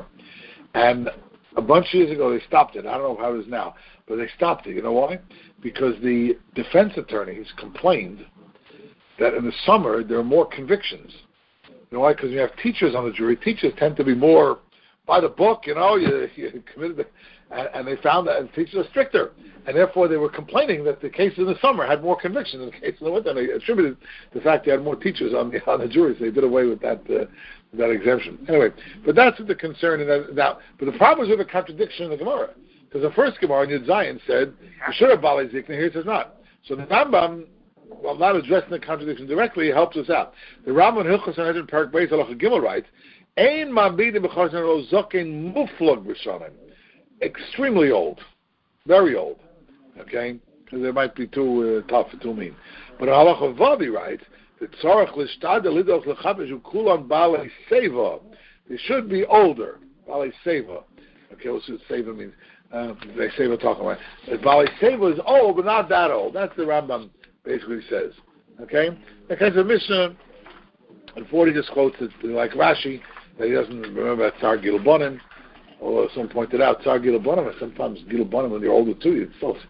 And a bunch of years ago, they stopped it. I don't know how it is now, but they stopped it. You know why? Because the defense attorneys complained that in the summer there are more convictions. You know why? Because you have teachers on the jury. Teachers tend to be more by the book. You committed and they found that teachers are stricter, and therefore they were complaining that the cases in the summer had more convictions than the cases in the winter. And they attributed the fact they had more teachers on the jury, so they did away with that exemption. Anyway, but that's the concern. But the problem is with the contradiction in the Gemara, because the first Gemara in Yud Zayin said you should have Balei Zikna. Here it says not. So the Rambam, while not addressing the contradiction directly, helps us out. The Rambam in Hilchos Sanhedrin Perek Beis Halacha Gimel writes, Ein Ma'bidim B'Chazon Lo Zokein Muflog B'Shanim. Extremely old, very old, okay, because they might be too tough, too mean. But Halacha Vavi writes that Tzarech L'Shtad Lidoch L'Chapesh U'Kulam Balei Seva. They should be older. Balei Seva. Okay, what's what Seva means? They Seva talking about. Balei Seva is old, but not that old. That's the Rambam basically says. Okay, because the Mishnah, and 40 just quotes it like Rashi that he doesn't remember that Tzar Gil Bonim. Although someone pointed out, Tzar Gil Bonim, sometimes Gil Bonim when you're older too,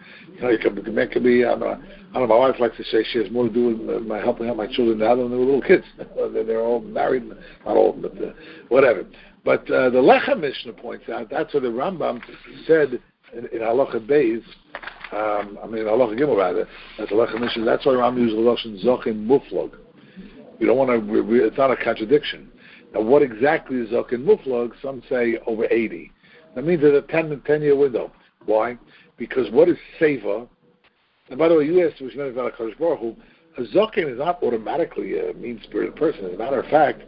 the man can be, I don't know, my wife likes to say she has more to do with my helping out my children now than when they were little kids. They're all married, not old, but whatever. But the Lechem Mishnah points out, that's what the Rambam said in Halacha Beis, Halacha Gimel rather, that's the Lechem Mishnah, that's why the Rambam uses the Lashon Zochin Muflog. You don't want to, it's not a contradiction. Now, what exactly is Zokin Muflog? Some say over 80. That means there's a 10-year window. Why? Because what is Seva? And by the way, you asked which meant about HaKadosh Baruch Hu. A Zokin is not automatically a mean-spirited person. As a matter of fact,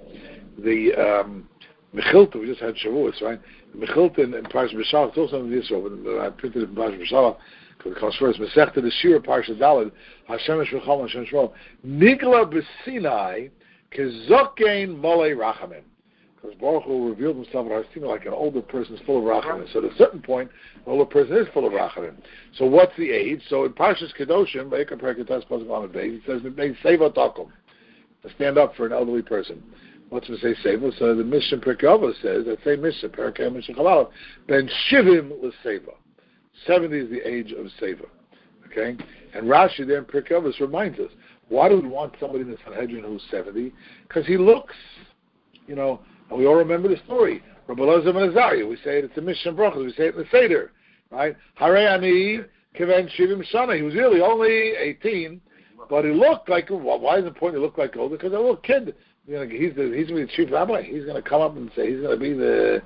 the Mechilta, we just had Shavuos, right? The Mechilta in Parashat B'Shalach, it's also in Israel, but I printed it in Parashat B'Shalach, because it comes first. Masechta the Shira Parashat Daled, Hashem Eshvachal Hashem Shmo, Nigla B'Sinai, Kezokein Molei Rachamim. Because Baruch Hu revealed himself in Har Sinai like an older person is full of Rachamim. So at a certain point, an older person is full of Rachamim. So what's the age? So in Parshas Kedoshim, Vayikra Perek Yutes Pasuk Lamed Beis, it says that they Seva Takum, to stand up for an elderly person. What's to say Seva? So the Mishnah Perek Yavos says, that same Mishnah, Perek Mishnah Chalalav, Ben Shivim L'Seva. 70 is the age of Seva. Okay? And Rashi there in Perek Yavos reminds us, why do we want somebody in the Sanhedrin who's 70? Because he looks, and we all remember the story. Rabbi Elazar ben Azariah, we say it's a Mishnah Brachos, we say it in the Seder, right? Harei ani kiven shivim shana. He was really only 18, but he looked like, why is it important he looked like older? Because a little kid, he's going to be the chief rabbi. He's going to come up and say, he's going to be the,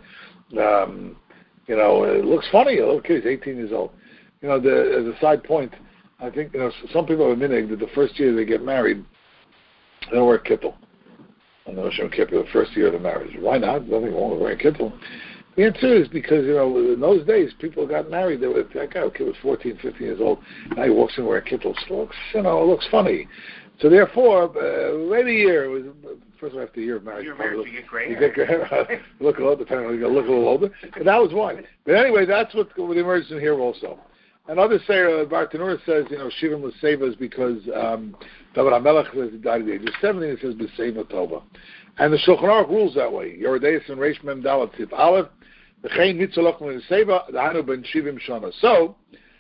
it looks funny, a little kid, he's 18 years old. As a side point, I think, some people have a minhag that the first year they get married, they don't wear kittel. On the Rosh Kippur, the first year of the marriage. Why not? There's nothing wrong with wearing kittel. The answer is because, in those days, people got married. That guy was 14, 15 years old. Now he walks in wearing kittel. It looks funny. So therefore, wait a year. First after a year of marriage. You're married, you get gray hair. You get gray hair. Look a little, depending on you look a little older. But that was one. But anyway, that's what emerged in here also. And others say, Bartanura says, Shivim L'Seva is because David HaMelech died at the age of 70, and it says B'Seva Tova. And the Shulchan Aruch rules that way. Yoredeis and Reish Mem Dalet Tzif Aleph, V'chein Mitzolach L'Seva, Da'anu Ben Shivim Shana. So,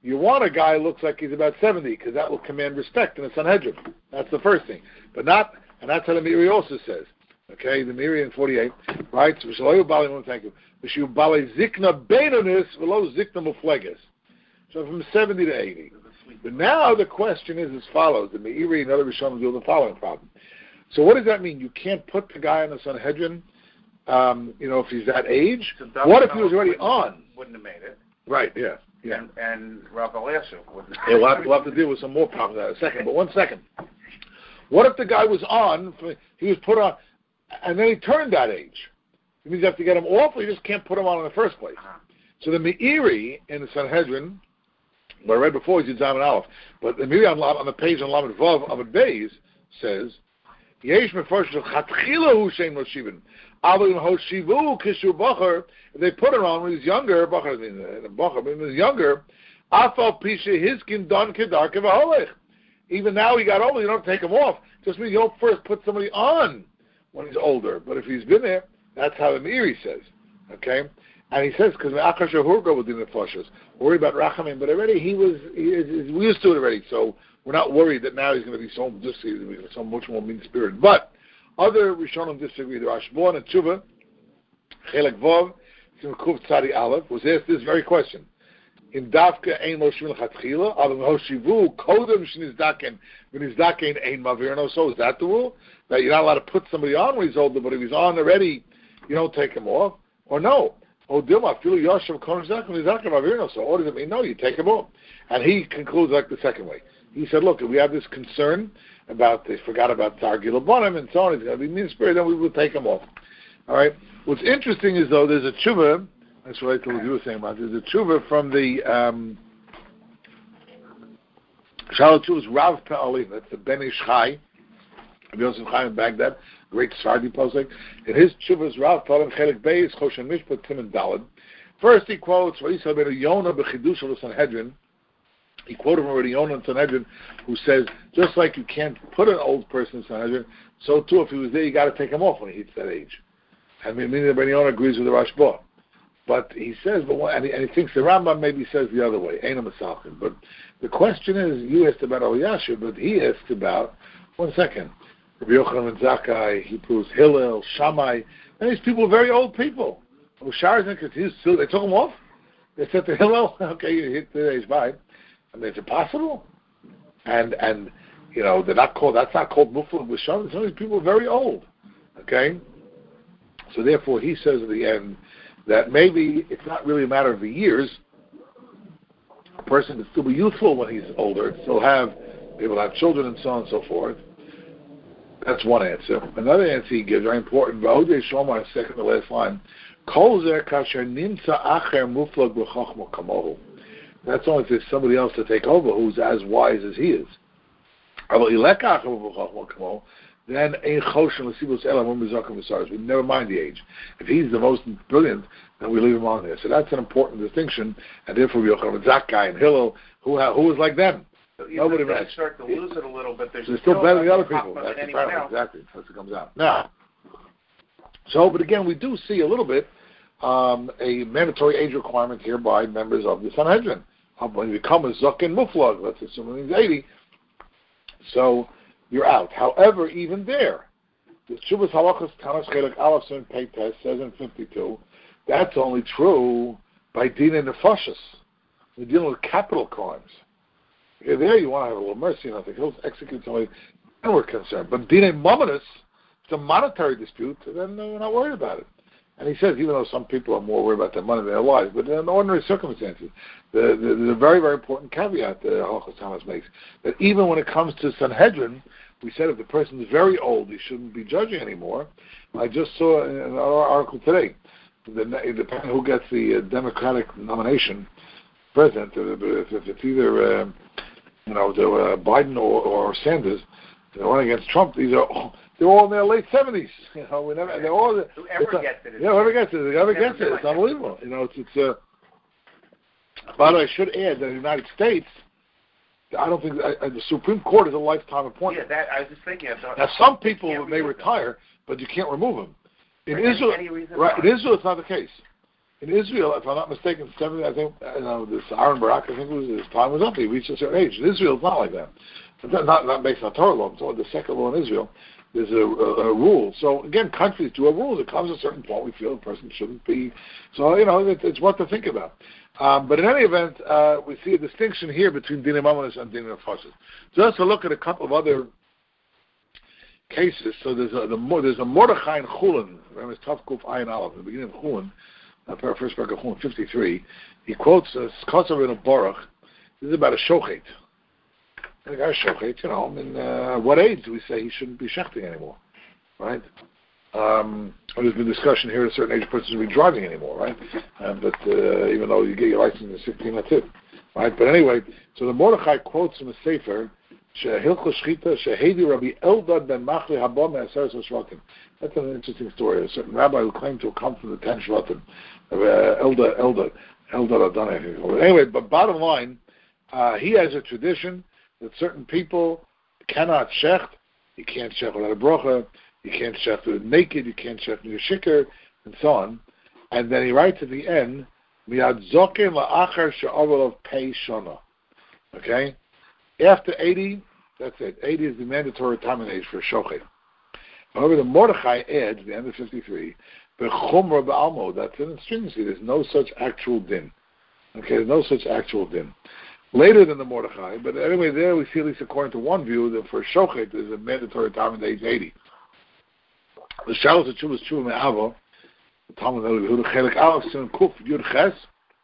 You want a guy who looks like he's about 70, because that will command respect in the Sanhedrin. That's the first thing. But not, and that's how the Meiri also says. Okay, the Meiri in 48 writes, thank you. Zikna Beinonis velo Zikna Mufleges. So from 70 to 80. But now the question is as follows. The Meiri and other Rishonim deal with the following problem. So what does that mean? You can't put the guy on the Sanhedrin, if he's that age? So what if he was already on? Wouldn't have made it. Right, yeah. And Rav Eliashiv wouldn't have made it. We'll have to deal with some more problems in a second. But 1 second. What if the guy was on, he was put on, and then he turned that age? It means you have to get him off, or you just can't put him on in the first place. So the Meiri in the Sanhedrin, what I read before is Yud Aleph, but the Meiri on the page on Lamed Vav Amud Beis says, Yesh mefarsh chatchila hu shein moshiven, avim hoshivu kishu bacher. If they put it on when he's younger, bacher when he was younger, afal pisha hiskin don kedar kevaholech. Even now he got older, you don't take him off. Just means you don't first put somebody on when he's older. But if he's been there, that's how the Meiri says. Okay? And he says, because Akash Hurga was in the Foshas, worried about Rachamim, but already we used to it already, so we're not worried that now he's going to be so much more mean-spirited. But other Rishonim disagree. The Rashbon and Tshuva, Chelek Vov, Simkuf Tzadi Aleph, was asked this very question. In Davka ein lo shvil chatchila, aber hoshivu kodem shnizdaken v'nizdaken ein mavirno. So is that the rule? That you're not allowed to put somebody on when he's older, but if he's on already, you don't take him off? Or no? Oh, Dilma, filu yoshem kodem zdaken v'nizdaken mavirno. So what does it mean? No, you take him off. And he concludes like the second way. He said, look, if we have this concern about, they forgot about Tzar Gilabonim and so on, he's going to be mean-spirited, then we will take him off. All right? What's interesting is, though, there's a tshuva. That's what you were saying about. There's a tshuva from the Shalom Tshuva's Rav Pa'alim. That's the Ben Ish Chai, Yosef Chaim in Baghdad, great Sfardi posting. In his tshuva's Rav Pa'alim Chelik Beis Choshen Mishpat Tim and Daled. First he quotes Vayisal Ben Yonah B'Chidush of the Sanhedrin. He quoted from already Yonah in Sanhedrin, who says just like you can't put an old person in Sanhedrin, so too if he was there you got to take him off when he hits that age. I mean, Ben Yonah agrees with the Rashba. But he says, and he thinks the Rambam maybe says the other way, Eina Masalchim. But the question is, you asked about Eliashib, but he asked about, 1 second, Rabbi Yochanan and Zakkai, he proves Hillel, Shammai, and these people are very old people. They took him off? They said to Hillel, okay, you hit today's vibe. I mean, is it possible? And they're not called, that's not called Mufla with Shammai. Some of these people are very old. Okay? So therefore, he says at the end, that maybe it's not really a matter of the years. A person can still be youthful when he's older, still have people have children and so on and so forth. That's one answer. Another answer he gives, very important, V'odei Shomar, second to last line, Kol zeh kasher nimtza acher muflag b'chochma kamohu. That's only if there's somebody else to take over who's as wise as he is. Aval ilek acher b'chochma kamohu, then ein choshen l'sibus elam u'mizakim v'saris. We never mind the age. If he's the most brilliant, then we leave him on there. So that's an important distinction. And therefore, Yochanan Zakkai and Hillel, who was like them. So nobody they start to lose it a little bit. They're still better than the other people. That's exactly. That's what comes out. Now, but again, we do see a little bit a mandatory age requirement here by members of the Sanhedrin. When you become a Zaken Muflag, let's assume he's 80, so you're out. However, even there, the Shuvas Halachas Tanas Chelek Aleph Sin Pei Tes says in 52, that's only true by Din and Nefashis. We're dealing with capital crimes. Okay, there you want to have a little mercy, and I think he'll execute somebody, then we're concerned. But Din and Mominus, it's a monetary dispute, then we're not worried about it. And he says, even though some people are more worried about their money than their lives, but in ordinary circumstances, there's a very, very important caveat that Halachas Tanas makes, that even when it comes to Sanhedrin, we said if the person is very old, he shouldn't be judging anymore. I just saw in our article today, depending who gets the Democratic nomination, president, if it's either Biden or Sanders, they're running against Trump. They're all in their late 70s. They're all. Whoever gets it. Whoever gets it. It's unbelievable. But I should add that in the United States, I don't think the Supreme Court is a lifetime appointment. Yeah, I was just thinking. Now, some people may retire, but you can't remove them. In Israel, in Israel, it's not the case. In Israel, if I'm not mistaken, 70, I think, this Aaron Barak, I think his time was up. He reached a certain age. In Israel, it's not like that. It's not based on Torah law. It's only the second law in Israel. There's a rule. So, again, countries do have rules. It comes to a certain point we feel a person shouldn't be. So, it's what to think about. But in any event, we see a distinction here between Din Mamonis and Din Nefashis. Just to look at a couple of other cases. So there's a Mordechai in Chulin. Remember, it's Tav Kuf Ayin Aleph. In the beginning of Chulin, first paragraph of Chulin 53, he quotes Kosovo in a Baruch. This is about a shochet. And the guy's shochet, in what age do we say he shouldn't be shechting anymore? Right? There's been discussion here at a certain age, a person shouldn't be driving anymore, right? But even though you get your license at 16, that's it. Right? But anyway, so the Mordechai quotes from a Sefer, Hilchos Shchita, Shehedi Rabbi Eldad ben Machli Haba me'aseres HaShvatim. That's an interesting story. A certain rabbi who claimed to have come from the 10 Shvatim. Eldad Adonai, I think. Anyway, but bottom line, he has a tradition that certain people cannot shecht. You can't shecht without a bracha. You can't shecht naked. You can't shecht near shikr, and so on. And then he writes at the end, Miyad zoken la'achar she'avel of pei shona. Okay? After 80, that's it. 80 is the mandatory retirement age for shochet. However, the Mordechai adds, the end of 53, b'chumra ba'almo, that's an stringency. There's no such actual din. Okay, there's no such actual din. Later than the Mordechai, but anyway, there we see, at least according to one view, that for shochet, there's a mandatory retirement age 80. The Shalos of Chuvas Chuvah Me'ava, the Talmud Yehuda Chelik Aleph Sim Kuf Yud Ches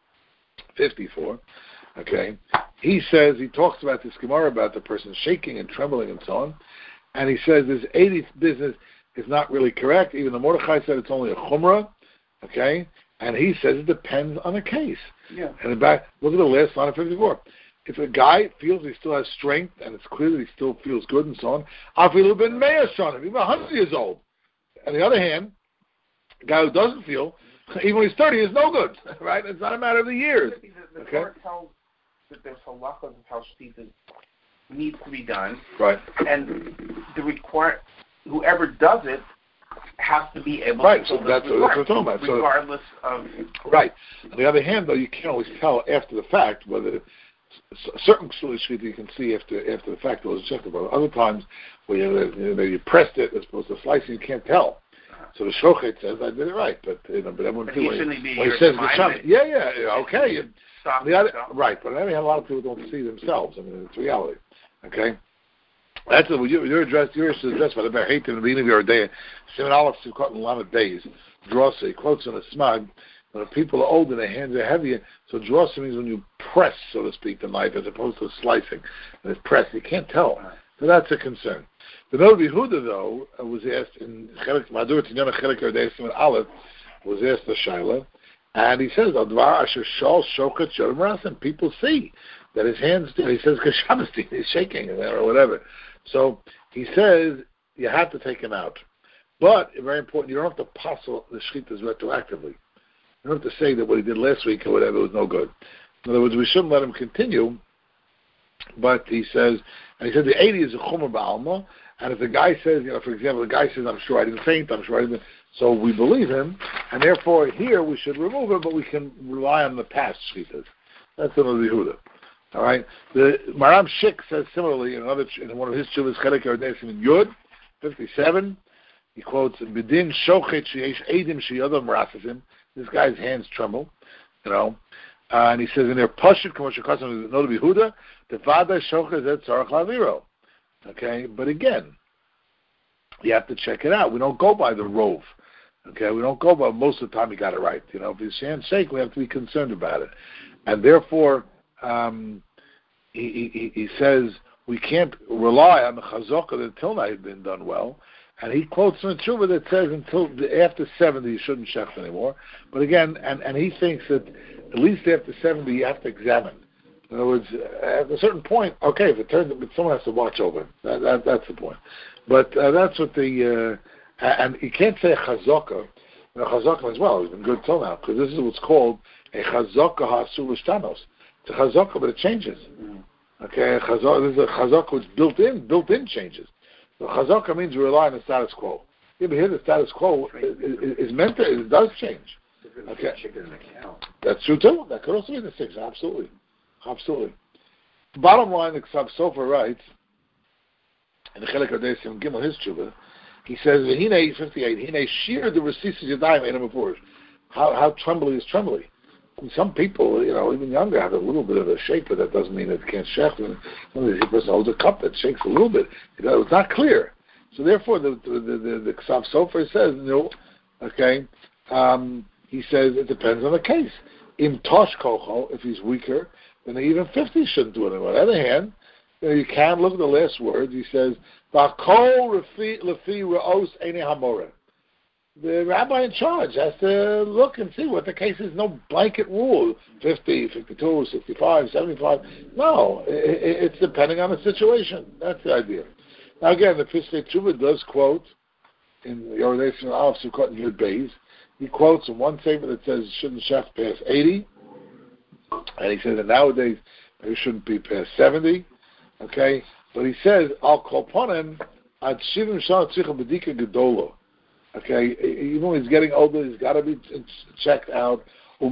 54. Okay, he talks about this Gemara about the person shaking and trembling and so on, and he says this 80th business is not really correct. Even the Mordechai said it's only a chumrah. Okay, and he says it depends on the case. Yeah. And in back, look at the last line of 54. If a guy feels he still has strength and it's clear that he still feels good and so on, Afilu ben Meir Shana, even 100 years old. On the other hand, a guy who doesn't feel, even when he's 30, is no good, right? It's not a matter of the years. The Torah tells that there's halachas of how shechita needs to be done, right? And whoever does it has to be able right. to. So that's what we're talking about. Regardless of. Right. On the other hand, though, you can't always tell after the fact whether certain shechita you can see after the fact was shechita. But other times, where you pressed it as opposed to slicing, you can't tell. So the shochet says I did it right, but everyone but feels when he says okay. Right, but I mean, a lot of people don't see themselves. I mean, it's reality. Okay, that's you're addressed by the Berheitim in the beginning of your day. Simon Aleph Sukkot in Lamed Days. Drosa, he quotes on a smug. When people are older, their hands are heavier. So drosa means when you press, so to speak, the knife as opposed to slicing. And it's pressed, you can't tell. So that's a concern. The Rabbi Yehuda, though, was asked in Madur Tinyana Chelik Yordei Simon Aleph, was asked the Shaila, and he says, Advar Asher Shal Shokat Shodem Rasim. People see that his hands do. He says, Kashabasti, he's shaking or whatever. So he says, you have to take him out. But, very important, you don't have to passel the shchitas retroactively. You don't have to say that what he did last week or whatever was no good. In other words, we shouldn't let him continue. But he says, and he said the 80 is a chumrah ba'alma, and if the guy says, for example, the guy says, I'm sure I didn't faint, I'm sure I didn't, so we believe him, and therefore here we should remove him, but we can rely on the past shchitas. That's another Yehuda. All right? The Maram Shik says similarly in one of his chuvas, Chelik Yordei in Yud, 57, he quotes, B'din shochet sheyesh edim sheyodam rasasim. This guy's hands tremble, and he says in there, Pashut K'moshe Kosam no Yehuda, Tevada shochet zet tzarach laviro. Okay, but again, you have to check it out. We don't go by the rove. Okay, we don't go by most of the time he got it right. If his hands shake, we have to be concerned about it, and therefore he says we can't rely on the chazaka that until now had been done well. And he quotes from the Tshuva that says until after 70 you shouldn't shecht anymore. But again, and he thinks that at least after 70 you have to examine. In other words, at a certain point, okay, if it turns out, someone has to watch over him. That's the point. But that's what and you can't say a chazaka. Chazaka as well has been good till now, because this is what's called a chazaka ha'asur l'shtanos. It's a chazaka, but it changes. Okay, this is a chazaka which built-in changes. So chazaka means we rely on the status quo. Yeah, but here the status quo is meant to, it does change. Okay. Chicken and a cow. That's true too. That could also be the 6. Absolutely. Bottom line, the Ksav Sofer writes, in the Chelik Adesim Gimel, his tshuva, he says, "V'hinei 58. Hinei shir the resisis yadayim einam before." How trembly is trembly? I mean, some people, even younger, have a little bit of a shake, but that doesn't mean that they can't shake. Somebody holds a cup that shakes a little bit. It's not clear. So therefore, the Ksav Sofer says no. Okay, he says it depends on the case. In Tosh Kocho, if he's weaker, then even 50 shouldn't do it. On the other hand, you can look at the last words. He says, "Ba'kol lefi re'os ene hamoreh." The rabbi in charge has to look and see what the case is. No blanket rule, 50, 52, 65, 75. No, it's depending on the situation. That's the idea. Now again, the Piskei Tshuva does quote in the Yoredation of Aleph Sukkot and Yud Beis. He quotes in one statement that says shouldn't chef pass 80, and he says that nowadays it shouldn't be past 70. Okay, but he says al kolponim ad shivim shana tzricha bedika gedolo. Okay, even when he's getting older, he's got to be checked out. The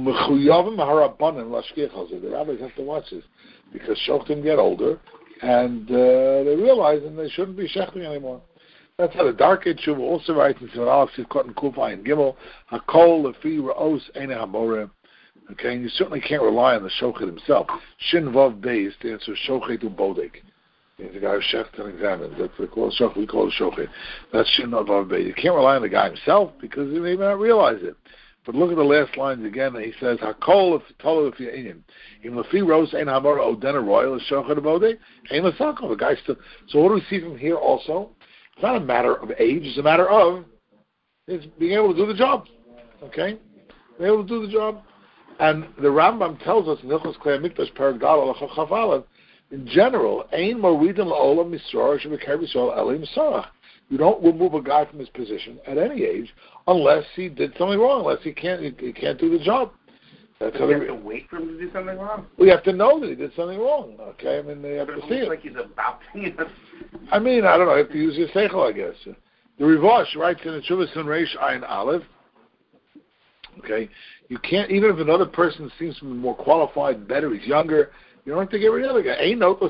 rabbis have to watch this because shoftim get older, and they realize and they shouldn't be shechting anymore. That's how the Dark Age Tshuva also writes in Aleph Sivkot and Kufay and Gimel, Hakol lefi ra'os ene hamoreh. Okay, and you certainly can't rely on the shochet himself. Shin Vav Beis stands for shochet ubodek. The guy who shecht and examines. That's what we call it shochet. That's Shin Vav Beis. You can't rely on the guy himself because he may not realize it. But look at the last lines again. He says, Hakol lefi inyan. Im lefi ra'os ene hamoreh odena royal shochet ubodek. Ein l'sakol. The guy still. So what do we see from here also? It's not a matter of age, it's a matter of being able to do the job. Okay? Being able to do the job. And the Rambam tells us in Hilchos Klei Mikdash Perek Dal Halacha Chaf Aleph, in general, Ein Moridin La'olam Misror Shebekar Yisrael Eli Misarach. You don't remove a guy from his position at any age unless he did something wrong, unless he can't do the job. That's how you have to wait for him to do something wrong? We have to know that he did something wrong. Okay? I mean, they have to see it. Like he's about to. I mean, I don't know. You have to use your seichel, I guess. The Rivosh writes in the Chuvas and Reish Ayin Aleph. Okay, you can't, even if another person seems to be more qualified, better, he's younger, you don't have to get rid of the guy. Ain't no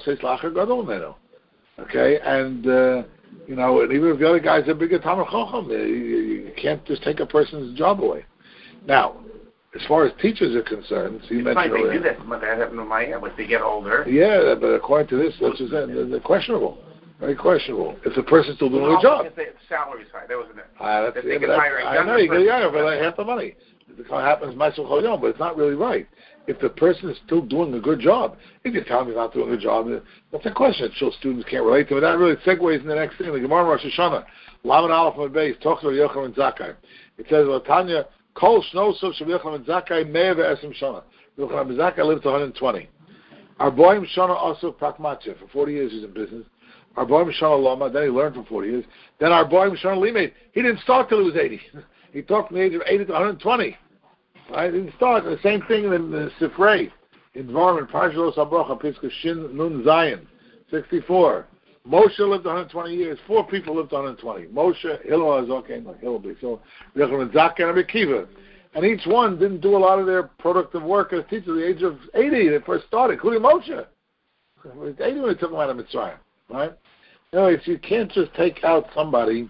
okay, and and even if the other guy's a bigger Talmid Chacham, you can't just take a person's job away. Now, as far as teachers are concerned, so you mentioned they do that. That happened to my when they get older. Yeah, but according to this, that's just they're questionable. Very questionable. If the person's still doing a job. If the salary's high, that wasn't it. That's I know, you get younger, but half the money. It happens but it's not really right. If the person is still doing a good job, if you tell him he's not doing a good job, that's a question. So students can't relate to it. That really segues in the next thing. The Gemara Rosh Hashanah, Lamed Aleph and Beis, talks about Yochanan and Zakkai. It says, Tanya, Kol Shnosov Shel Yochanan and Zakkai, Me'eh ve'esim Shana. Yochanan and Zakkai lived to 120. Arboim Shana also Prakmatcha. For 40 years he's in business. Arboim Shana Lama, then he learned for 40 years. Then Arboim Shana Limed. He didn't start till he was 80. He taught from the age of 80 to 120. Right? He didn't start. The same thing in the Sifrei. Environment, Parshalos Abrocha, Piska Shin Nun Zion, 64. Moshe lived 120 years. 4 people lived 120. Moshe, Hillel, Azok, like Hillel, so Yochanan, Zakkai, and Rabbi Akiva. And each one didn't do a lot of their productive work as teachers at the age of 80. They first started, including Moshe. He was 80 when they took him out of Mitzrayim. Right? Anyways, you can't just take out somebody.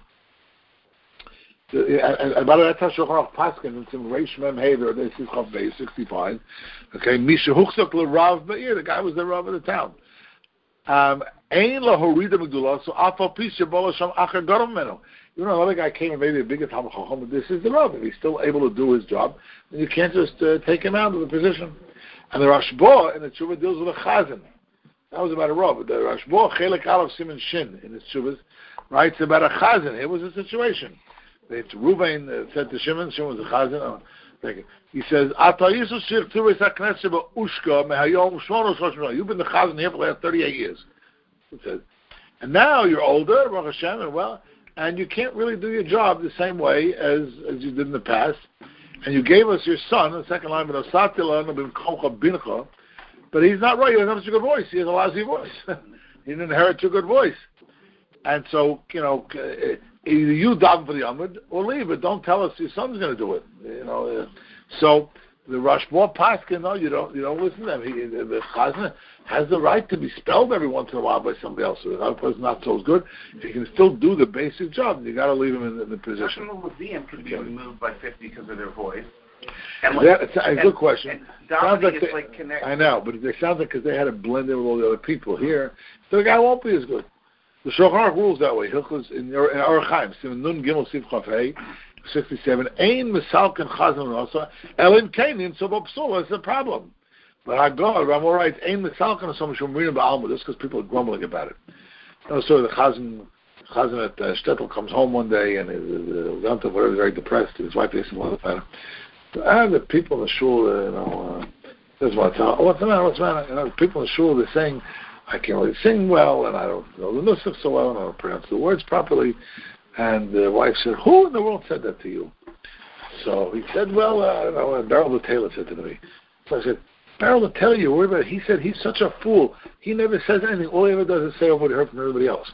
And by the way, that's how Shulchan Aruch Paskin in some Reish Mem Haver, this is Chav Beis 65. Okay, Misha Huchzak LeRav Meir, the guy was the Rav of the town. Ein LaHorida Megdula, so Afal Pisha Bola Sham Acher Garam Meno. Another guy came and maybe a bigger Talmid Chacham, but this is the Rav. If he's still able to do his job, then you can't just take him out of the position. And the Rashba in the Tshuva deals with a Chazan. That was about a Rav. The Rashba, Chelek Aleph Siman Shin, in his Tshuvas, writes about a Chazan. Here was the situation. Ruvain said to Shimon, Shimon was a Chazan. He says, you've been the Chazan here for the last 38 years. He says, and now you're older, Baruch Hashem, and you can't really do your job the same way as you did in the past. And you gave us your son, the second line, but he's not right. He doesn't have such a good voice. He has a lousy voice. He didn't inherit your good voice. And so, if either you daven for the Amud or leave, but don't tell us your son's going to do it. So the Rashba Paskin, no, you don't listen to them. The Chazan has the right to be spelled every once in a while by somebody else. So the other person's not so good. He can still do the basic job. You got to leave him in the position. National Museum could be removed by 50 because of their voice. It's a good question. Sounds like I know, but it sounds like because they had to blend in with all the other people here, so the guy won't be as good. The Shulchan Aruch rules that way. Hilchos in Orach Chaim, Nun Gimel Siv Chaf Hey, 67. Ein Misalken Chazan also Elim Kainin So Bopsula is a problem. But Hagar Ramor writes Ein Misalken So Mishumrim Ba'alma. This because people are grumbling about it. So the Chazan at Shtetl comes home one day and the whatever is very depressed. His wife asks him what the matter. And the people in the shul, says what's the matter? The people in the shul, they're saying, I can't really sing well, and I don't know the nusach so well, and I don't pronounce the words properly. And the wife said, who in the world said that to you? So he said, well, Beryl the tailor said to me. So I said, Beryl the tailor, you worry about it? He said, he's such a fool. He never says anything. All he ever does is say what he heard from everybody else.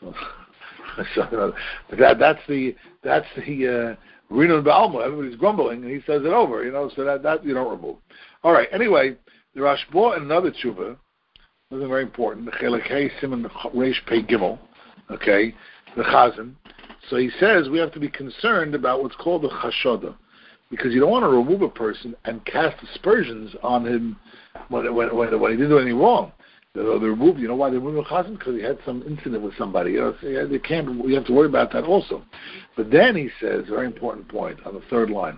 So that's the Rinun Ba'alma, everybody's grumbling, and he says it over, so that you don't remove. All right, anyway, the Rashba and another tshuva, this is very important, the Chelek Hey Siman Reish Pei Gimel, okay, the Chazan. So he says we have to be concerned about what's called the Chashoda, because you don't want to remove a person and cast aspersions on him when he didn't do anything wrong. They removed. You know why they removed Chazan? Because he had some incident with somebody. You have to worry about that also. But then he says, very important point on the third line.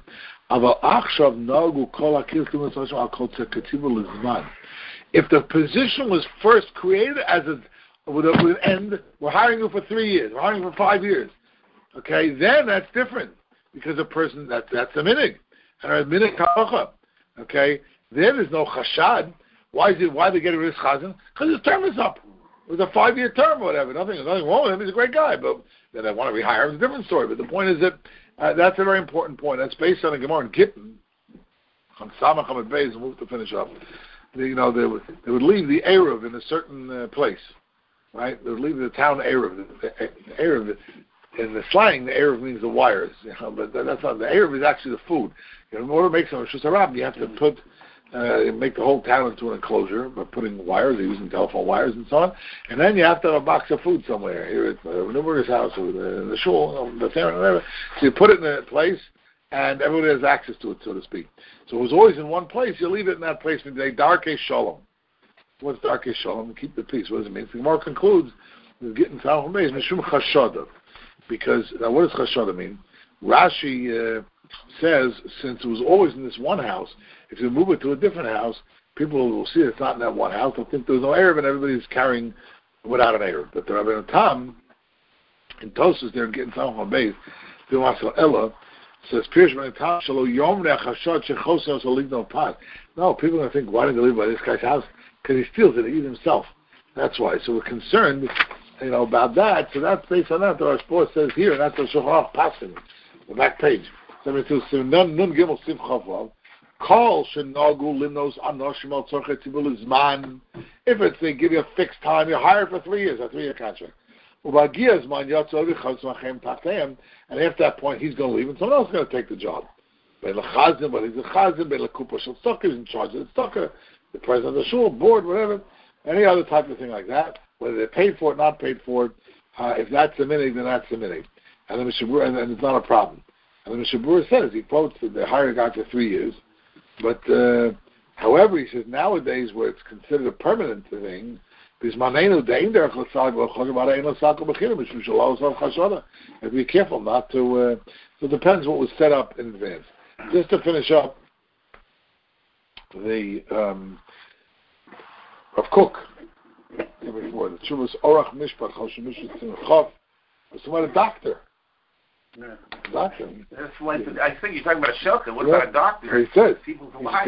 If the position was first created with an end, we're hiring you for 3 years, we're hiring you for 5 years. Okay, then that's different because a person that's a minig and a minig halacha. Okay, then there's no chashad. Why they getting rid of Chazan? Because his term is up. It was a 5-year term or whatever. Nothing wrong with him. He's a great guy. But then I want to rehire him. It's a different story. But the point is that that's a very important point. That's based on a Gemara in Gittin. On Samach Hamad Beis, and move to finish up. They would leave the Erev in a certain place, right? They would leave the town Erev. The Erev, in the slang, the Erev means the wires. But that's not the Erev is actually the food. In order to make some Rosh Hashanah, you have to put. Make the whole town into an enclosure by putting wires, using telephone wires and so on. And then you have to have a box of food somewhere, here at Numerous house or in the shul, the town, whatever. So you put it in a place, and everybody has access to it, so to speak. So it was always in one place. You leave it in that place. And they Darkei Shalom. What's Darkei Shalom? Keep the peace. What does it mean? The Gemara concludes, getting Talmud Beis Mishum Chashoda. Because now, what does Chashoda mean? Rashi says, since it was always in this one house, if you move it to a different house, people will see it's not in that one house. They'll think there's no Erev, and everybody's carrying without an Erev. But the Rabbeinu Tam, in Tosfos, they're getting Talmud Beis, the Masal Ella, says, Pirush Rabbeinu Tam, Shalo Yom Re'achashot Shechosos Oligno Pas. No, people are going to think, why did they live by this guy's house? Because he steals it, he eats himself. That's why. So we're concerned, about that. So that's based on that. The Rashba says here, and that's the Shulchan Aruch Paskin, the back page. 72, Nun Gimel Siv Chavav. Call Shenagu Limnos Anoshim Al Tzorchet Tzibur Lizman. If it's they give you a fixed time, you're hired for 3 years, a 3-year contract. And after that point, he's going to leave, and someone else is going to take the job. But he's a chazan, he's in charge of the stocker, the president of the shul, board, whatever, any other type of thing like that. Whether they're paid for it, not paid for it, if that's a minig, then that's a minig, and then it's not a problem. And the Mishabur says, he quotes that they hire a guy for 3 years, but however, he says nowadays where it's considered a permanent thing, because manenu dein derech l'tzalek v'chogim ein l'tzalek b'chirim mishum shelo l'tzalek chashoda. And be careful not to. So it depends what was set up in advance. Just to finish up, the Rav Kook before the Chuvas Orach Mishpat Choshen Mishpat Tzimchav was somebody a doctor. Yeah. Doctor. That's like I think you're talking about a shulchan. What about a doctor? He says people he has a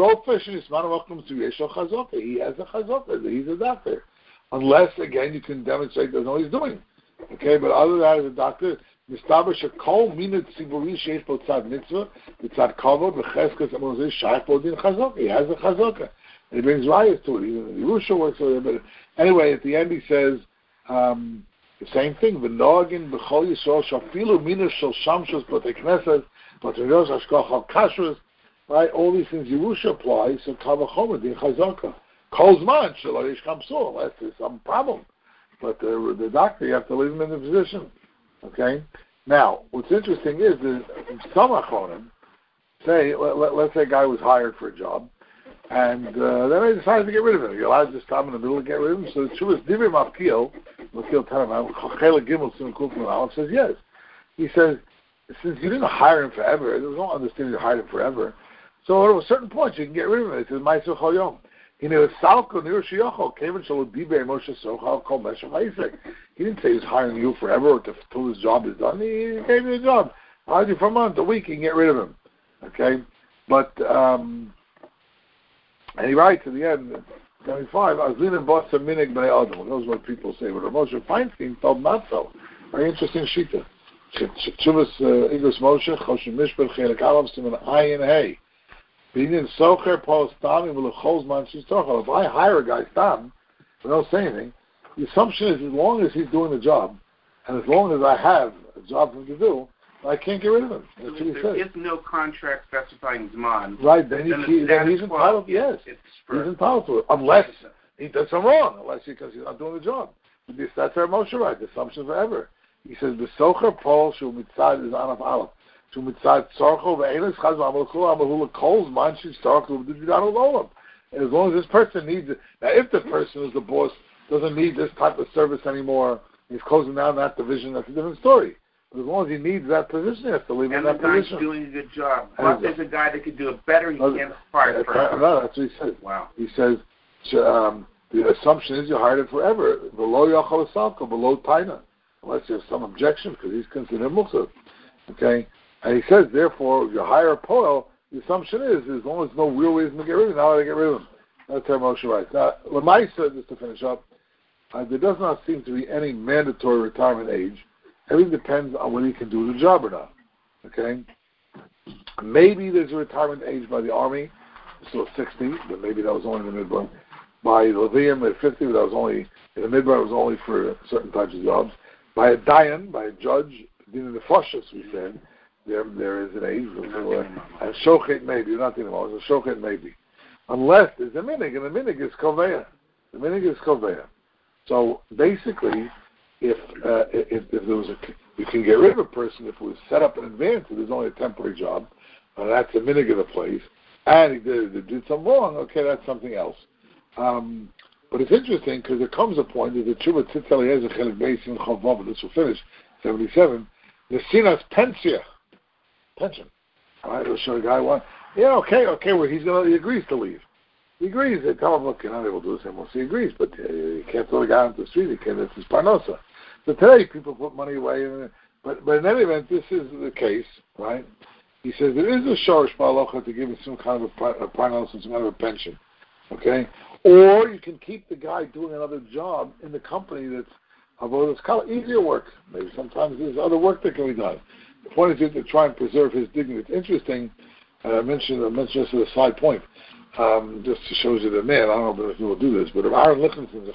chazaka. He's a doctor, unless again you can demonstrate that's all he's doing. Okay, but other than that, as a doctor, mistaber shekol minut tziburi sheish bo tzad mitzvah, tzad kavod v'cheskas amozeh shaykh bo din chazaka. He has a chazaka, and he brings rayas to it. Even the Yerusha works with it. But anyway, at the end he says. The same thing. V'nogin b'chol Yisrael shafilu minus shel shamshus b'tei knesset b'tei hashkocha kashrus. Right, all these things Yerusha apply. So kavachomer din chazaka. Kol zman shelo yesh kamsul, unless there's some problem. But the doctor, you have to leave him in the position. Okay. Now, what's interesting is that some achronim say, let's say a guy was hired for a job, and then they decided to get rid of him. You're allowed to stop in the middle and get rid of him. So the Shuvas Divim Avkil, Makil Tanam, Chachela Gimel Sim Kulkum Aleph says yes. He says, since you didn't hire him forever, there was no understanding you hired him forever. So at a certain point, you can get rid of him. It says Ma'aser Choyom. He didn't say he was hiring you forever or till his job is done. He gave you a job. Hired you for a month, a week, you can get rid of him. Okay? But, and he writes at the end, 75, Azlin bought some minig b'nei Adam. Those are what people say. But Moshe Feinstein told not so. Very interesting shita. Shuvas Igros Moshe, Choshim Mishpat, Chelik Aleph, Siman Ayin Hey. If I hire a guy stam, I don't say anything, the assumption is as long as he's doing the job, and as long as I have a job for him to do, I can't get rid of him. That's what he says. There is no contract specifying Zman. Right, then he's entitled, yes. He's entitled to it, unless he does something wrong, because he's not doing the job. That's our Moshe right, the assumption forever. He says, B'socher Paul Shu Mitzad is Anaf Aleph. As long as this person needs it. Now, if the person who's the boss doesn't need this type of service anymore, he's closing down that division, that's a different story. But as long as he needs that position, he has to leave in that position. And the guy's doing a good job. But there's a guy that could do it better, he can't fire forever. No, that's what he says. Wow. He says, the assumption is you hired him forever. Below Yachal Asalka, below Taina. Unless you have some objection, because he's considered Muksa. Okay? And he says, therefore, if you hire a poil, the assumption is, as long as there's no real reason to get rid of him, now I get rid of him. That's how Moshe writes. Now, Lamaisa, just to finish up, there does not seem to be any mandatory retirement age. Everything depends on whether you can do the job or not. Okay? Maybe there's a retirement age by the Army, so 60, but maybe that was only in the Midbar. By Levium at 50, but that was only, in the Midbar, it was only for certain types of jobs. By a Dayan, by a judge, in the Foshas, we said, there is an age, and Shochet maybe, not the Imam, a Shochet maybe. Unless there's a minig, and the minig is Koveya. The minig is Koveya. So basically, if there was you can get rid of a person if it was set up in advance, if there's only a temporary job, and that's the minig of the place, and he did something wrong, okay, that's something else. But it's interesting, because there comes a point that the Tshuva Tzitz Eliezer Chelik Beis in Chavav, this will finish, 77, the Sinas Pensia, pension. All right, it'll show a guy one. Yeah, okay, well, he agrees to leave. He agrees. They tell him, look, you're not able to do this anymore. So he agrees, but you can't throw the guy onto the street. You can't, this is Parnosa. So today, people put money away. But in any event, this is the case, right? He says there is a shorish ba'alocha to give him some kind of a Parnosa, some kind of a pension, okay? Or you can keep the guy doing another job in the company that's avodas kala, easier work. Maybe sometimes there's other work that can be done. The point is to try and preserve his dignity. It's interesting. I mentioned this as a side point, just to show you the man. I don't know if he will do this, but if Aaron Lichtenstein,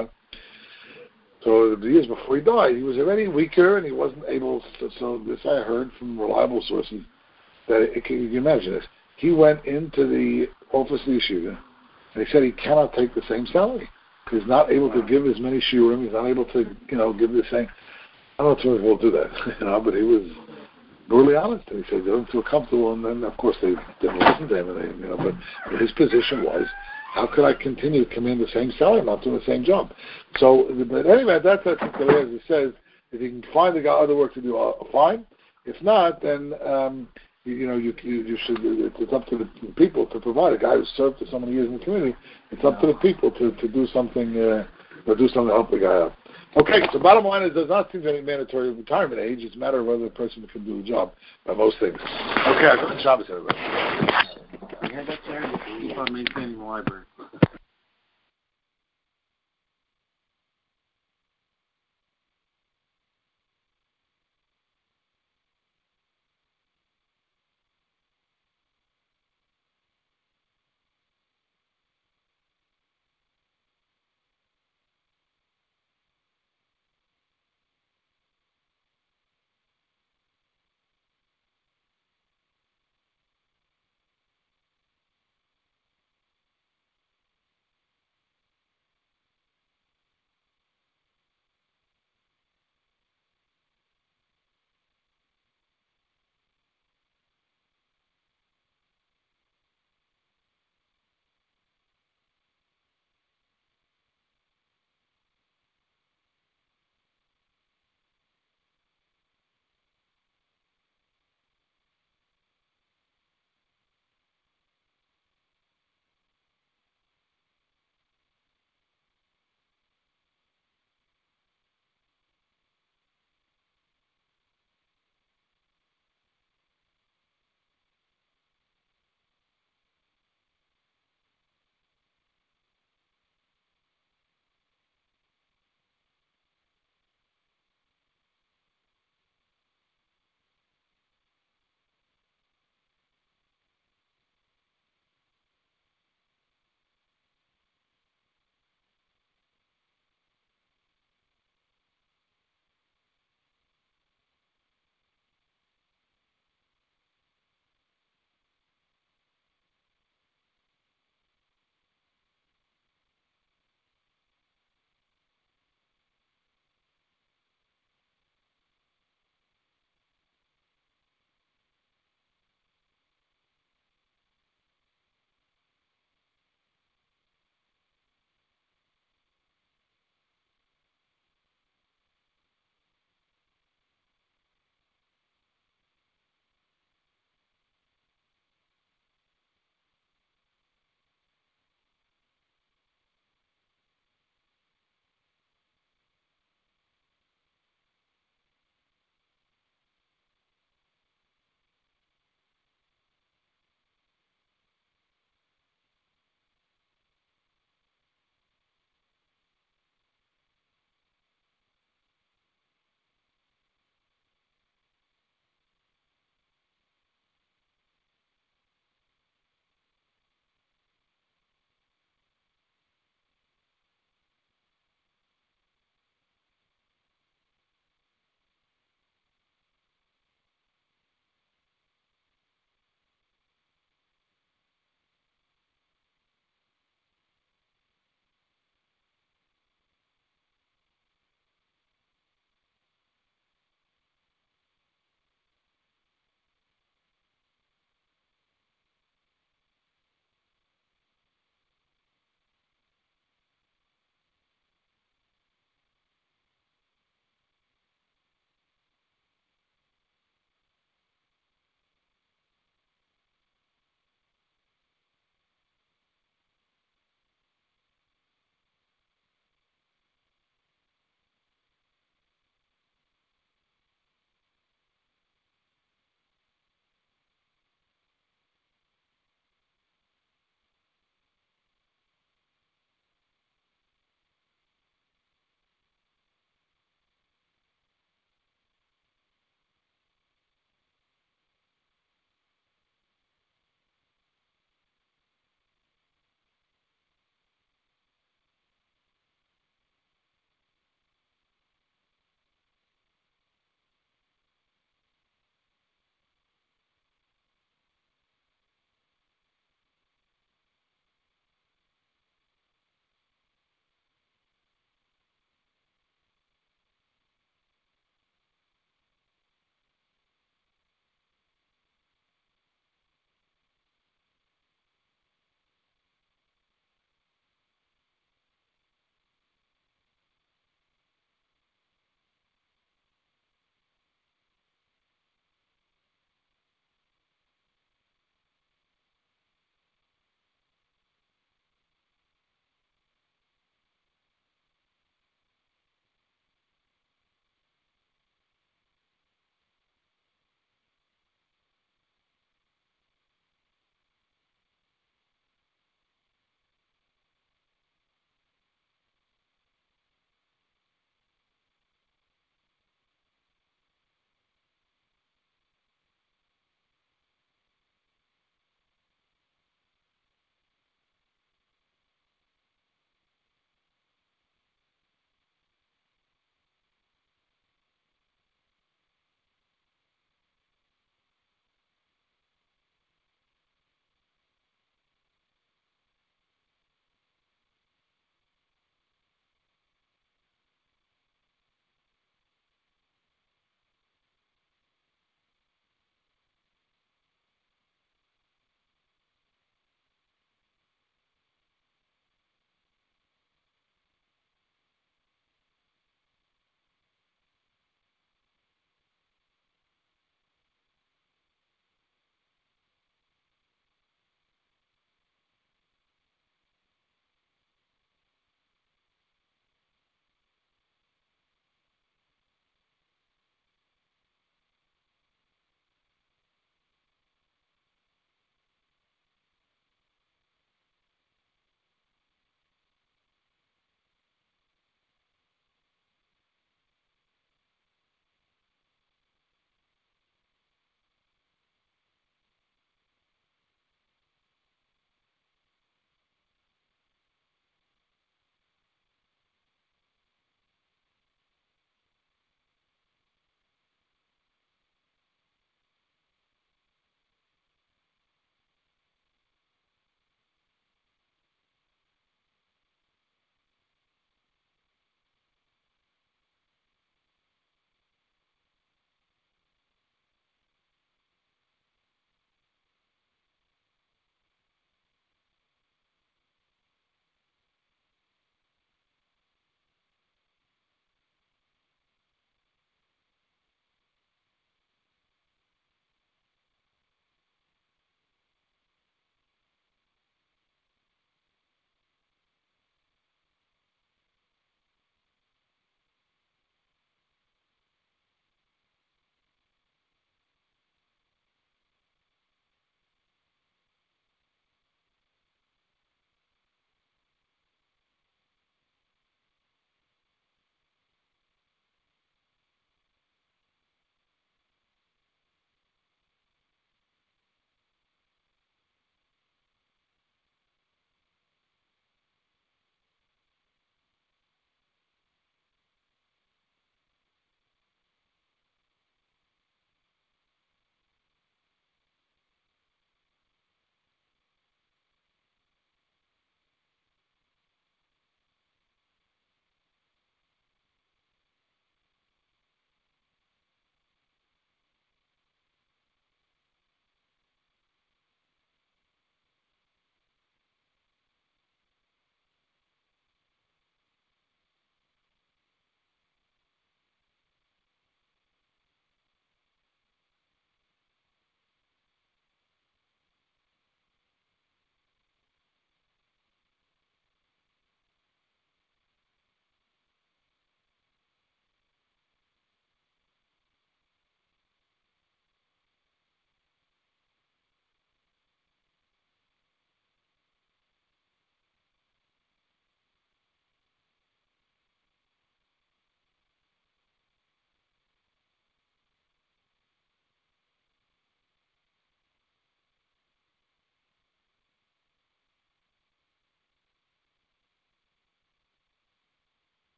so the years before he died, he was already weaker and he wasn't able to. So this I heard from reliable sources that you can imagine this. He went into the office of the yeshiva and he said he cannot take the same salary. He's not able to give as many shiurim. He's not able to, give the same. I don't know if someone will do that, but he was brutally honest. And he said they don't feel comfortable, and then of course they didn't listen to him. But his position was, how could I continue to command the same salary? I'm not doing the same job. So, but anyway, that's as he says. If you can find the guy other work to do, fine. If not, then you should. It's up to the people to provide. A guy who's served for so many years in the community, it's up to the people to do something. Do something to help the guy out. Okay, so bottom line is there's not seem to be any mandatory retirement age. It's a matter of whether the person can do the job by most things. Okay, I've got Shabbos, everybody. We had that Saturday. Keep on maintaining the library.